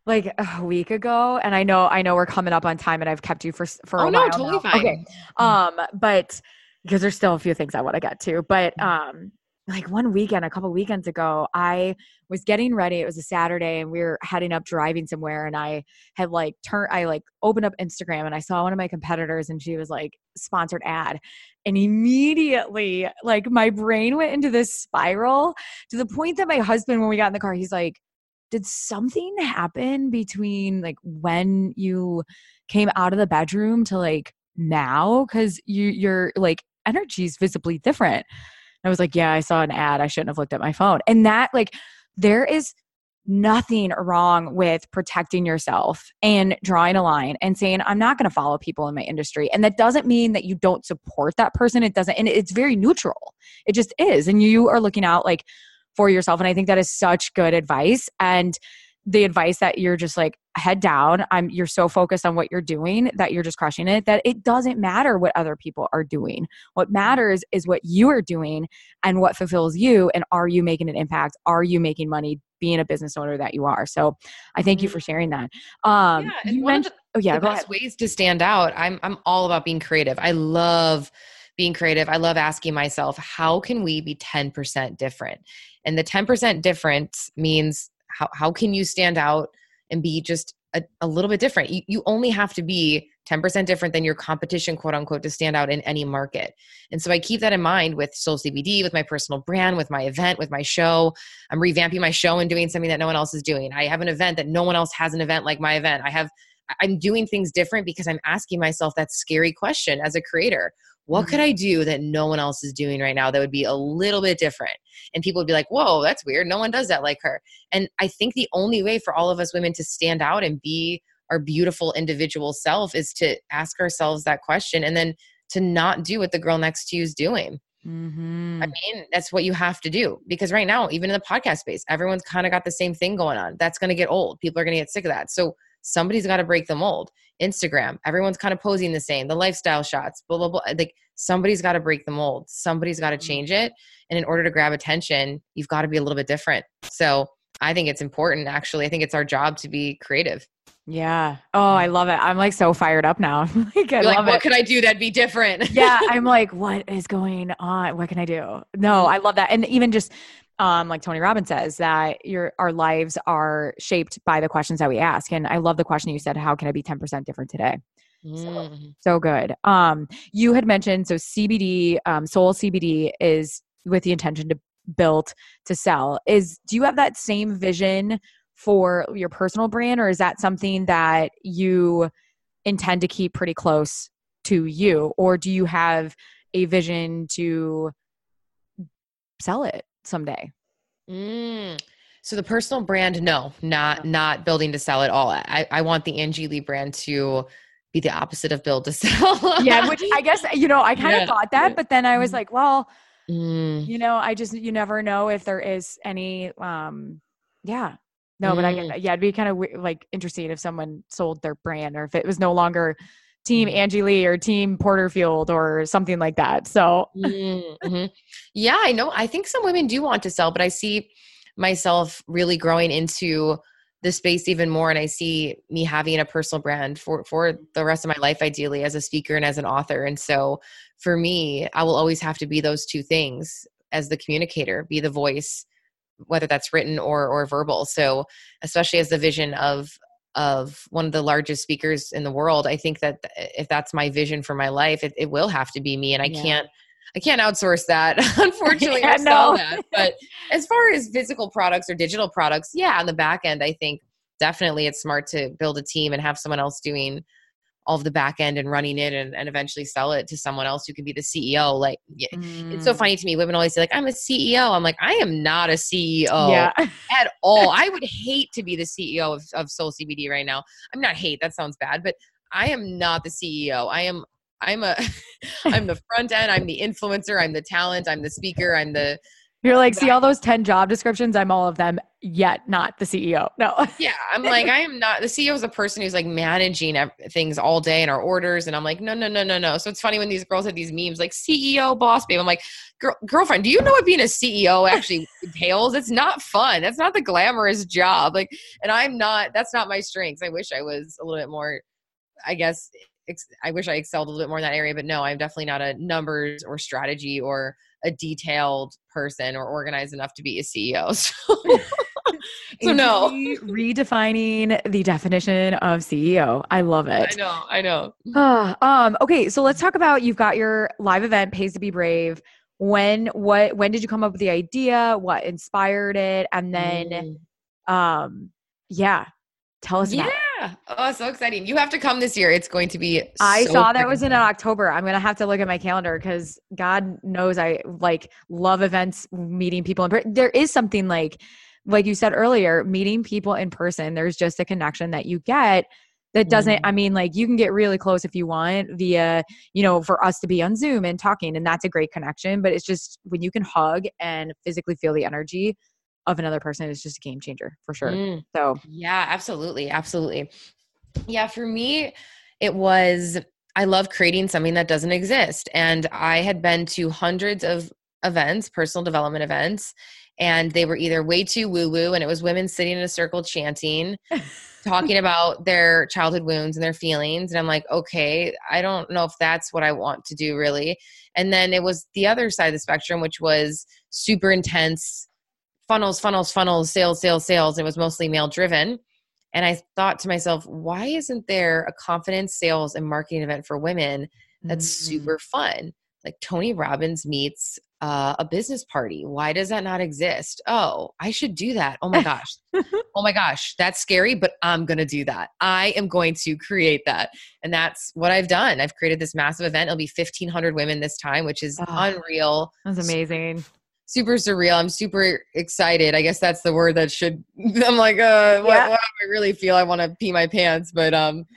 like a week ago, and I know I know we're coming up on time and I've kept you for for Oh a no, while totally now. Okay. fine. Um but because there's still a few things I want to get to, but Mm. um like one weekend, a couple weekends ago, I was getting ready. It was a Saturday and we were heading up driving somewhere, and I had like turned I like opened up Instagram and I saw one of my competitors and she was like sponsored ad, and immediately like my brain went into this spiral to the point that my husband, when we got in the car, he's like, did something happen between like when you came out of the bedroom to like now? Cause you your like energy is visibly different. I was like, yeah, I saw an ad. I shouldn't have looked at my phone. And that like there is nothing wrong with protecting yourself and drawing a line and saying, I'm not going to follow people in my industry. And that doesn't mean that you don't support that person. It doesn't, and it's very neutral. It just is. And you are looking out like for yourself. And I think that is such good advice. And the advice that you're just like head down, I'm you're so focused on what you're doing that you're just crushing it, that it doesn't matter what other people are doing. What matters is what you are doing and what fulfills you. And are you making an impact? Are you making money being a business owner that you are? So I thank you for sharing that. Yeah, Um, and you one of the, mentioned, oh yeah, the go ahead. best ways to stand out, I'm I'm all about being creative. I love being creative. I love asking myself, how can we be ten percent different? And the ten percent difference means how how can you stand out and be just a, a little bit different? You you only have to be ten percent different than your competition, quote unquote, to stand out in any market. And so I keep that in mind with Soul C B D, with my personal brand, with my event, with my show. I'm revamping my show and doing something that no one else is doing. I have an event that no one else has an event like my event. I have, I'm doing things different because I'm asking myself that scary question as a creator. What could I do that no one else is doing right now that would be a little bit different? And people would be like, whoa, that's weird. No one does that like her. And I think the only way for all of us women to stand out and be our beautiful individual self is to ask ourselves that question, and then to not do what the girl next to you is doing. Mm-hmm. I mean, that's what you have to do, because right now, even in the podcast space, everyone's kind of got the same thing going on. That's going to get old. People are going to get sick of that. So somebody's got to break the mold. Instagram, everyone's kind of posing the same, the lifestyle shots, blah, blah, blah. Like somebody's got to break the mold. Somebody's got to change it. And in order to grab attention, you've got to be a little bit different. So I think it's important, actually. I think it's our job to be creative. Yeah. Oh, I love it. I'm like so fired up now. like, I You're love like, what it. could I do that'd be different? yeah. I'm like, what is going on? What can I do? No, I love that. And even just, um, like Tony Robbins says, that your, our lives are shaped by the questions that we ask. And I love the question you said, how can I be ten percent different today? So, Mm-hmm. so good. Um, you had mentioned, so C B D, um, Soul C B D is with the intention to build to sell. Is, do you have that same vision for your personal brand, or is that something that you intend to keep pretty close to you? Or do you have a vision to sell it someday? Mm. So the personal brand, no, not not building to sell at all. I, I want the Angie Lee brand to be the opposite of build to sell. yeah, which I guess, you know, I kind of Yeah. thought that, but then I was like, well, Mm. you know, I just, you never know if there is any, um, yeah, no, but I get Mm. that. Yeah, it'd be kind of w- like interesting if someone sold their brand, or if it was no longer Team Angie Lee or Team Porterfield or something like that. So, Mm-hmm. Yeah, I know. I think some women do want to sell, but I see myself really growing into the space even more. And I see me having a personal brand for, for the rest of my life, ideally, as a speaker and as an author. And so for me, I will always have to be those two things as the communicator, be the voice, whether that's written or, or verbal. So especially as the vision of, of one of the largest speakers in the world, I think that if that's my vision for my life, it, it will have to be me. And I yeah. can't, I can't outsource that, unfortunately, Yeah, or sell no. that. But as far as physical products or digital products, yeah, on the back end, I think definitely it's smart to build a team and have someone else doing all of the back end and running it, and, and eventually sell it to someone else who can be the C E O. Like, mm. It's so funny to me. Women always say like, I'm a C E O. I'm like, I am not a C E O yeah. at all. I would hate to be the C E O of, of Soul C B D right now. I'm not hate, that sounds bad, but I am not the C E O. I am, I'm a, I'm the front end. I'm the influencer. I'm the talent. I'm the speaker. I'm the, You're like, But see I, all those ten job descriptions? I'm all of them, yet not the C E O. No. yeah, I'm like, I am not, the C E O is a person who's like managing ev- things all day and our orders. And I'm like, no, no, no, no, no. So it's funny when these girls have these memes like C E O boss babe. I'm like, Girl, girlfriend, do you know what being a C E O actually entails? It's not fun. That's not the glamorous job. Like, and I'm not, that's not my strengths. I wish I was a little bit more, I guess, ex- I wish I excelled a little bit more in that area, but no, I'm definitely not a numbers or strategy or a detailed person or organized enough to be a C E O. So, so no. Redefining the definition of C E O. I love it. I know. I know. Uh, um, okay. So let's talk about, you've got your live event, Pays to Be Brave. When, what, when did you come up with the idea? What inspired it? And then, mm. um, yeah, tell us yeah. about it. Oh, so exciting. You have to come this year. It's going to be I so saw that was in October. I'm going to have to look at my calendar because God knows I like love events, meeting people. In there is something like, like you said earlier, meeting people in person. There's just a connection that you get that doesn't, I mean, like you can get really close if you want via, you know, for us to be on Zoom and talking, and that's a great connection. But it's just when you can hug and physically feel the energy of another person, it's just a game changer for sure. Mm. So yeah, absolutely. Absolutely. Yeah. For me, it was, I love creating something that doesn't exist. And I had been to hundreds of events, personal development events, and they were either way too woo-woo, and it was women sitting in a circle chanting, talking about their childhood wounds and their feelings. And I'm like, okay, I don't know if that's what I want to do really. And then it was the other side of the spectrum, which was super intense funnels, funnels, funnels, sales, sales, sales. It was mostly male driven. And I thought to myself, why isn't there a confidence, sales, and marketing event for women that's mm-hmm. super fun? Like Tony Robbins meets uh, a business party. Why does that not exist? Oh, I should do that. Oh my gosh. Oh my gosh. That's scary, but I'm going to do that. I am going to create that. And that's what I've done. I've created this massive event. It'll be fifteen hundred women this time, which is oh, unreal. That's amazing. Super, super surreal. I'm super excited. I guess that's the word that should, I'm like, uh, what, yeah. what do I really feel? I want to pee my pants, but um,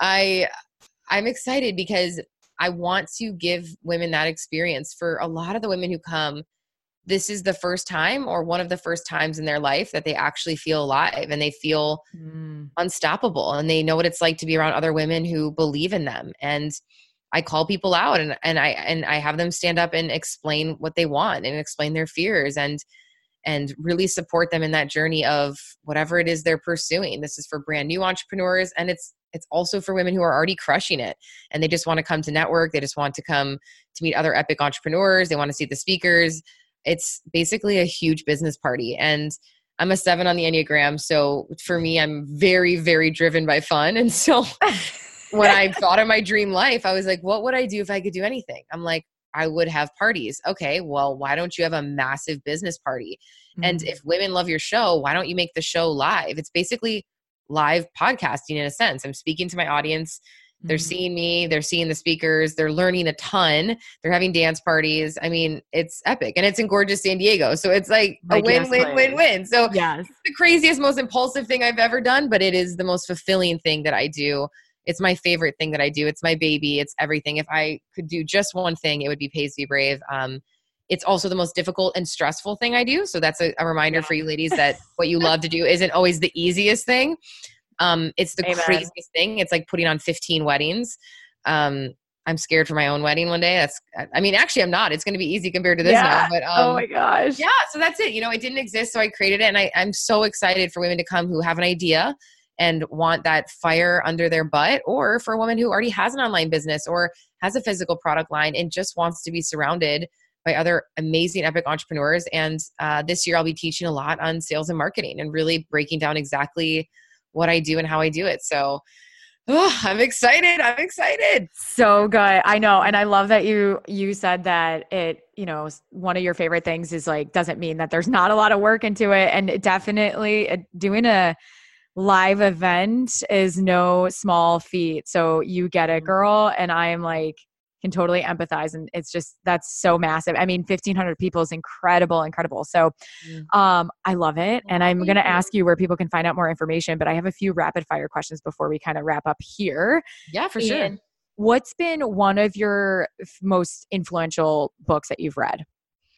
I, I'm excited because I want to give women that experience. For a lot of the women who come, this is the first time or one of the first times in their life that they actually feel alive and they feel mm. unstoppable, and they know what it's like to be around other women who believe in them. And I call people out and, and I, and I have them stand up and explain what they want and explain their fears and, and really support them in that journey of whatever it is they're pursuing. This is for brand new entrepreneurs, and it's, it's also for women who are already crushing it and they just want to come to network. They just want to come to meet other epic entrepreneurs. They want to see the speakers. It's basically a huge business party. And I'm a seven on the Enneagram. So for me, I'm very, very driven by fun. And so when I thought of my dream life, I was like, what would I do if I could do anything? I'm like, I would have parties. Okay, well, why don't you have a massive business party? Mm-hmm. And if women love your show, why don't you make the show live? It's basically live podcasting in a sense. I'm speaking to my audience. They're mm-hmm. seeing me, they're seeing the speakers, they're learning a ton. They're having dance parties. I mean, it's epic, and it's in gorgeous San Diego. So it's like, like a win, yes, win, win, win. So yes. It's the craziest, most impulsive thing I've ever done, but it is the most fulfilling thing that I do. It's my favorite thing that I do. It's my baby. It's everything. If I could do just one thing, it would be Pays to Be Brave. Um, it's also the most difficult and stressful thing I do. So that's a, a reminder yeah. for you ladies that what you love to do isn't always the easiest thing. Um, it's the Amen. Craziest thing. It's like putting on fifteen weddings. Um, I'm scared for my own wedding one day. That's, I mean, actually I'm not, it's going to be easy compared to this yeah. now, but, um, oh my gosh. Yeah. So that's it. You know, it didn't exist. So I created it, and I, I'm so excited for women to come who have an idea and want that fire under their butt, or for a woman who already has an online business or has a physical product line and just wants to be surrounded by other amazing epic entrepreneurs. And uh, this year I'll be teaching a lot on sales and marketing and really breaking down exactly what I do and how I do it. So oh, I'm excited. I'm excited. So good. I know. And I love that you, you said that it, you know, one of your favorite things is like, doesn't mean that there's not a lot of work into it. And it definitely uh, doing a live event is no small feat. So you get it, girl. And I am like, can totally empathize. And it's just, that's so massive. I mean, fifteen hundred people is incredible, incredible. So um, I love it. And I'm going to ask you where people can find out more information, but I have a few rapid fire questions before we kind of wrap up here. Yeah, for and sure. What's been one of your most influential books that you've read?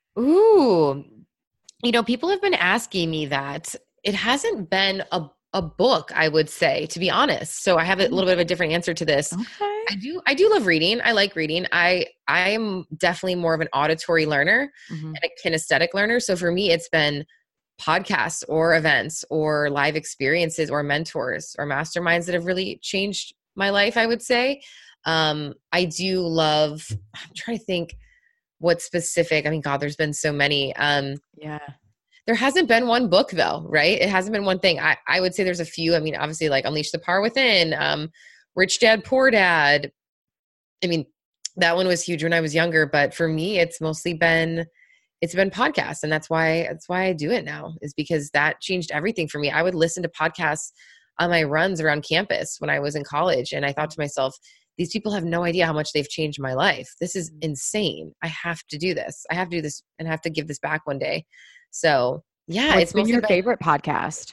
Ooh, you know, people have been asking me that. It hasn't been a a book, I would say, to be honest. So I have a little bit of a different answer to this. Okay. I do I do love reading. I like reading. I I am definitely more of an auditory learner Mm-hmm. and a kinesthetic learner. So for me, it's been podcasts or events or live experiences or mentors or masterminds that have really changed my life, I would say. Um, I do love, I'm trying to think what specific, I mean, God, there's been so many. Um, Yeah. there hasn't been one book though, right? It hasn't been one thing. I, I would say there's a few. I mean, obviously like Unleash the Power Within, um, Rich Dad, Poor Dad. I mean, that one was huge when I was younger, but for me, it's mostly been, it's been podcasts. And that's why, that's why I do it now, is because that changed everything for me. I would listen to podcasts on my runs around campus when I was in college. And I thought to myself, these people have no idea how much they've changed my life. This is insane. I have to do this. I have to do this and have to give this back one day. So yeah, What's it's been mostly your been, favorite podcast?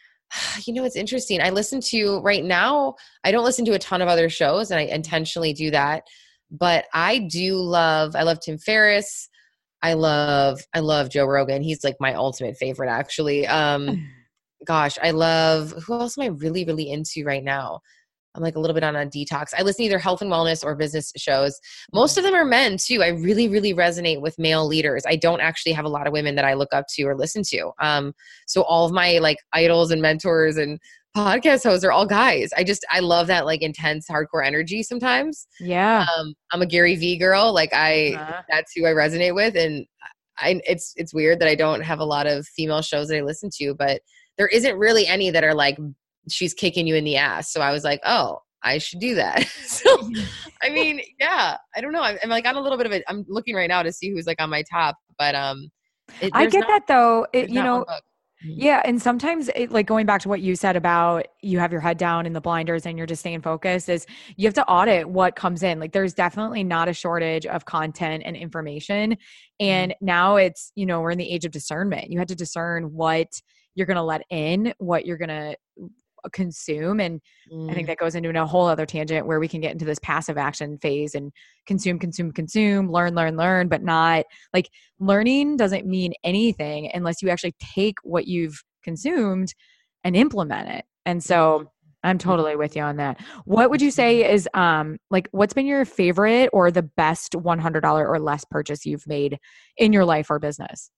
you know, it's interesting. I listen to right now, I don't listen to a ton of other shows and I intentionally do that, but I do love, I love Tim Ferriss. I love, I love Joe Rogan. He's like my ultimate favorite actually. Um, gosh, I love, who else am I really, really into right now? I'm like a little bit on a detox. I listen to either health and wellness or business shows. Most of them are men too. I really, really resonate with male leaders. I don't actually have a lot of women that I look up to or listen to. Um, so all of my like idols and mentors and podcast hosts are all guys. I just, I love that like intense hardcore energy sometimes. Yeah. Um, I'm a Gary Vee girl. Like I, Uh-huh. that's who I resonate with. And I, it's, it's weird that I don't have a lot of female shows that I listen to, but there isn't really any that are like, she's kicking you in the ass. So I was like, oh, I should do that. So, I mean, yeah, I don't know. I'm, I'm like on a little bit of it. I'm looking right now to see who's like on my top, but um, it, I get not, that though. It, there's you not one know, book. yeah. And sometimes it, like going back to what you said about you have your head down in the blinders and you're just staying focused is you have to audit what comes in. Like there's definitely not a shortage of content and information. And Mm-hmm. now it's, you know, we're in the age of discernment. You had to discern what you're going to let in, what you're going to consume. And I think that goes into a whole other tangent where we can get into this passive action phase and consume, consume, consume, learn, learn, learn, but not like learning doesn't mean anything unless you actually take what you've consumed and implement it. And so I'm totally with you on that. What would you say is um like what's been your favorite or the best one hundred dollars or less purchase you've made in your life or business?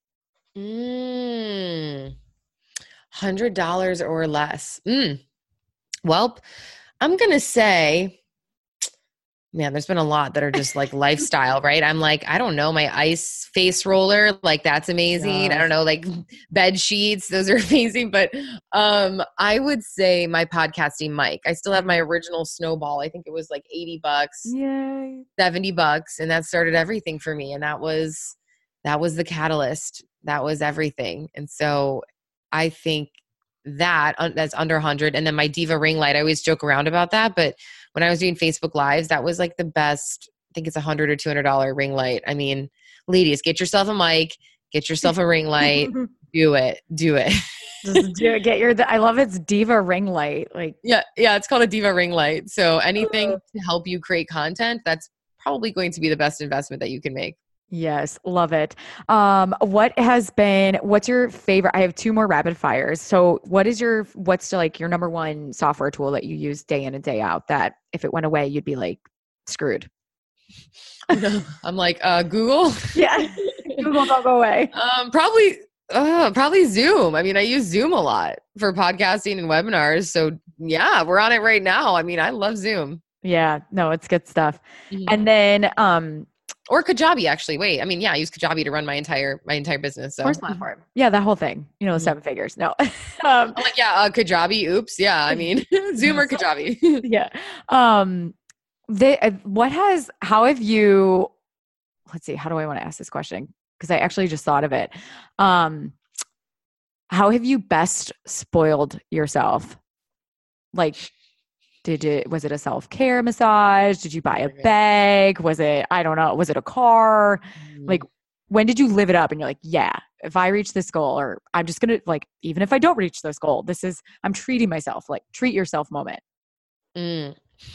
Mm. one hundred dollars or less. Mm. Well, I'm going to say, man, there's been a lot that are just like lifestyle, right? I'm like, I don't know, my ice face roller, like that's amazing. Yes. I don't know, like bed sheets, those are amazing. But um, I would say my podcasting mic. I still have my original Snowball. I think it was like eighty bucks, Yay. seventy bucks. And that started everything for me. And that was, that was the catalyst. That was everything. And so I think that uh, that's under one hundred. And then my Diva ring light, I always joke around about that, but when I was doing Facebook Lives, that was like the best. I think it's a hundred or two hundred dollar ring light. I mean, ladies, get yourself a mic, get yourself a ring light, do it, do it. Just do it. Get your. I love it's Diva ring light. Like yeah, yeah, it's called a Diva ring light. So anything to help you create content, that's probably going to be the best investment that you can make. yes, love it. Um, what has been, what's your favorite? I have two more rapid fires. So what is your, what's like your number one software tool that you use day in and day out that if it went away, you'd be like screwed? I'm like, uh, Google? Yeah. Google, don't go away. Um, probably, uh, probably Zoom. I mean, I use Zoom a lot for podcasting and webinars. So yeah, we're on it right now. I mean, I love Zoom. Yeah, no, it's good stuff. Mm-hmm. And then, um, or Kajabi actually. Wait, I mean, yeah, I use Kajabi to run my entire my entire business. So course platform. Yeah, that whole thing. You know, the Mhm. seven figures. No. um, I'm like, yeah, uh, Kajabi. Oops. Yeah, I mean, Zoom or Kajabi. yeah. Um, they. Uh, what has? How have you? Let's see. How do I want to ask this question? Because I actually just thought of it. Um, how have you best spoiled yourself? Like, did it, was it a self-care massage? Did you buy a bag? Was it, I don't know, was it a car? Like, when did you live it up and you're like, yeah, if I reach this goal, or I'm just going to like, even if I don't reach this goal, this is, I'm treating myself, like treat yourself moment. Mm.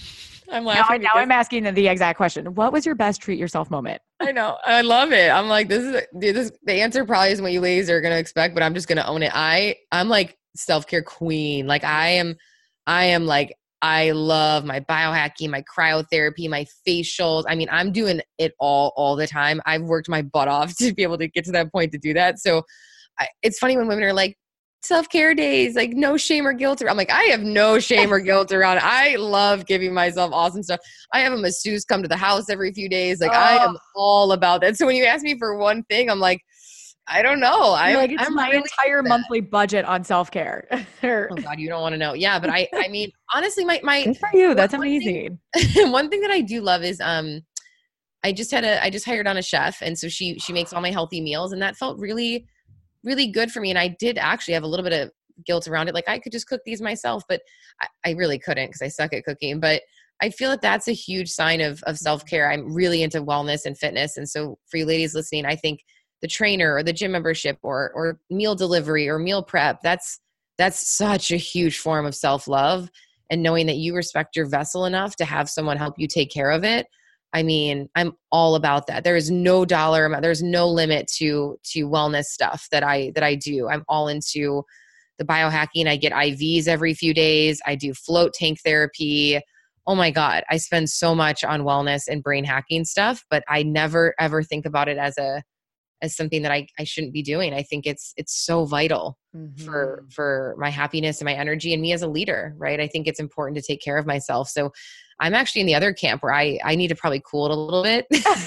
I'm Now, laughing. now I'm asking the exact question. What was your best treat yourself moment? I know. I love it. I'm like, this is dude, this the answer probably isn't what you ladies are gonna expect, but I'm just gonna own it. I I'm like self-care queen. Like I am I am like I love my biohacking, my cryotherapy, my facials. I mean, I'm doing it all all the time. I've worked my butt off to be able to get to that point to do that. So I, it's funny when women are like, self-care days, like no shame or guilt. I'm like, I have no shame or guilt around it. I love giving myself awesome stuff. I have a masseuse come to the house every few days. Like oh. I am all about that. So when you ask me for one thing, I'm like, I don't know. I'm like, it's I'm my really entire monthly budget on self-care. Oh God, you don't want to know. Yeah, but I, I mean, honestly, my, my, good for you. That's one amazing. Thing, one thing that I do love is, um, I just had a, I just hired on a chef. And so she, she makes all my healthy meals, and that felt really, really good for me. And I did actually have a little bit of guilt around it. Like I could just cook these myself, but I, I really couldn't because I suck at cooking. But I feel that that's a huge sign of, of self-care. I'm really into wellness and fitness. And so for you ladies listening, I think the trainer or the gym membership or, or meal delivery or meal prep, that's, that's such a huge form of self-love. And knowing that you respect your vessel enough to have someone help you take care of it. I mean, I'm all about that. There is no dollar amount. There's no limit to, to wellness stuff that I, that I do. I'm all into the biohacking. I get I Vs every few days. I do float tank therapy. Oh my God. I spend so much on wellness and brain hacking stuff, but I never ever think about it as a, as something that I, I shouldn't be doing. I think it's, it's so vital mm-hmm. for, for my happiness and my energy and me as a leader, right? I think it's important to take care of myself. So I'm actually in the other camp where I, I need to probably cool it a little bit.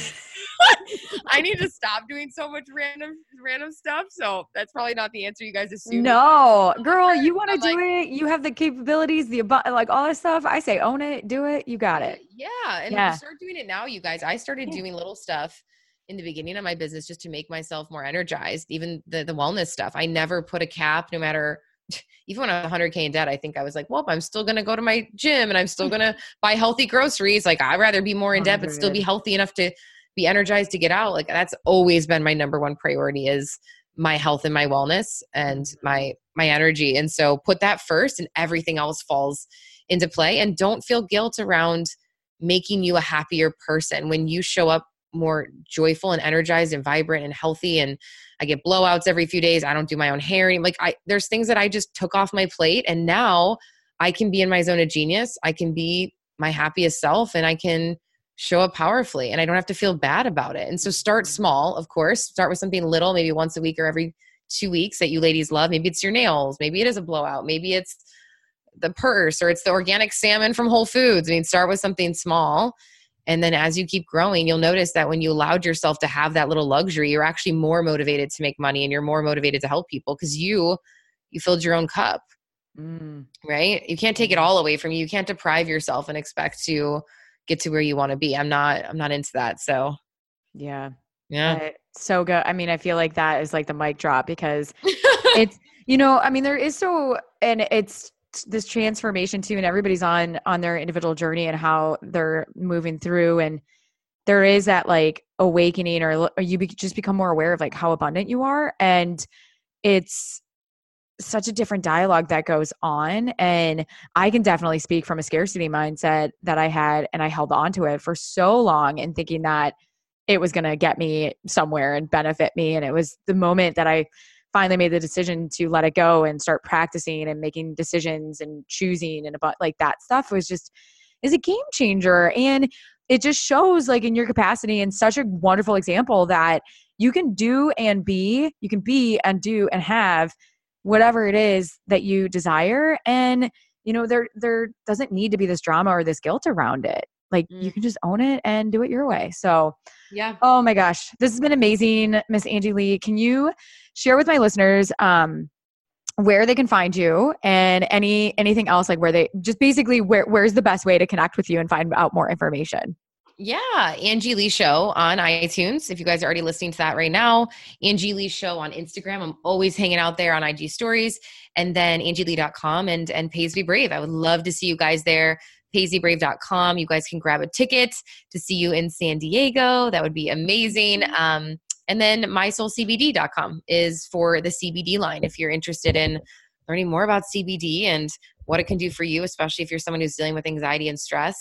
I need to stop doing so much random, random stuff. So that's probably not the answer you guys assume. No, girl, you want to do like, it. You have the capabilities, the like all this stuff. I say, own it, do it. You got it. Yeah. And yeah. start doing it now, you guys. I started yeah. doing little stuff in the beginning of my business just to make myself more energized. Even the, the wellness stuff. I never put a cap, no matter, even when I was one hundred K in debt, I think I was like, well, I'm still going to go to my gym and I'm still going to buy healthy groceries. Like I'd rather be more in debt, but still be healthy enough to be energized to get out. Like that's always been my number one priority is my health and my wellness and my, my energy. And so put that first and everything else falls into play. And don't feel guilt around making you a happier person. When you show up more joyful and energized and vibrant and healthy, and I get blowouts every few days. I don't do my own hair anymore. Like I, there's things that I just took off my plate, and now I can be in my zone of genius. I can be my happiest self, and I can show up powerfully, and I don't have to feel bad about it. And so start small, of course, start with something little, maybe once a week or every two weeks that you ladies love. Maybe it's your nails. Maybe it is a blowout. Maybe it's the purse, or it's the organic salmon from Whole Foods. I mean, start with something small. And then as you keep growing, you'll notice that when you allowed yourself to have that little luxury, you're actually more motivated to make money, and you're more motivated to help people because you, you filled your own cup, mm. right? You can't take it all away from you. You can't deprive yourself and expect to get to where you want to be. I'm not, I'm not into that. So yeah. Yeah. Uh, so good. I mean, I feel like that is like the mic drop because it's, you know, I mean, there is so, and it's, this transformation too, and everybody's on on their individual journey and how they're moving through, and there is that like awakening, or, or you be, just become more aware of like how abundant you are, and it's such a different dialogue that goes on. And I can definitely speak from a scarcity mindset that I had, and I held on to it for so long and thinking that it was going to get me somewhere and benefit me, and it was the moment that I finally made the decision to let it go and start practicing and making decisions and choosing, and about like that stuff was just is a game changer. And it just shows like in your capacity, and such a wonderful example that you can do and be, you can be and do and have whatever it is that you desire. And, you know, there, there doesn't need to be this drama or this guilt around it. Like mm. you can just own it and do it your way. So yeah. Oh my gosh. This has been amazing. Miss Angie Lee, can you share with my listeners, um, where they can find you, and any, anything else, like where they just basically where, where's the best way to connect with you and find out more information? Yeah. Angie Lee Show on iTunes. If you guys are already listening to that right now, Angie Lee Show on Instagram. I'm always hanging out there on I G stories, and then angie lee dot com and, and Paisley Brave. I would love to see you guys there. paisley brave dot com. You guys can grab a ticket to see you in San Diego. That would be amazing. Um, and then my soul c b d dot com is for the C B D line. If you're interested in learning more about C B D and what it can do for you, especially if you're someone who's dealing with anxiety and stress,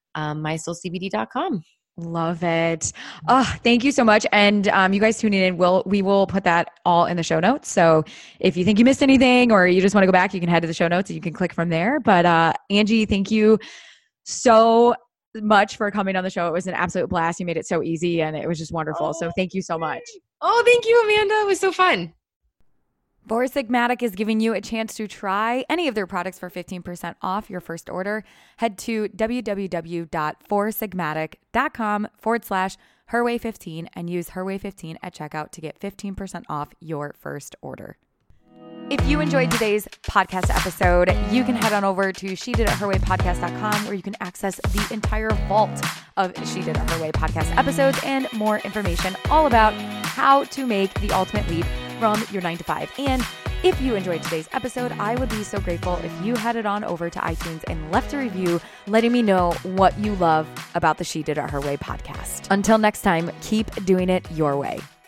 um, my soul c b d dot com. Love it. Oh, thank you so much. And um, you guys tuning in, we'll, we will put that all in the show notes. So if you think you missed anything or you just want to go back, you can head to the show notes and you can click from there. But uh, Angie, thank you so much for coming on the show. It was an absolute blast. You made it so easy and it was just wonderful. Oh, so thank you so much. Oh, thank you, Amanda. It was so fun. Four Sigmatic is giving you a chance to try any of their products for fifteen percent off your first order. Head to www.foursigmatic.com forward slash herway15 and use herway fifteen at checkout to get fifteen percent off your first order. If you enjoyed today's podcast episode, you can head on over to she did it her way podcast dot com where you can access the entire vault of She Did It Her Way podcast episodes and more information all about how to make the ultimate leap from your nine to five. And if you enjoyed today's episode, I would be so grateful if you headed on over to iTunes and left a review letting me know what you love about the She Did It Her Way podcast. Until next time, keep doing it your way.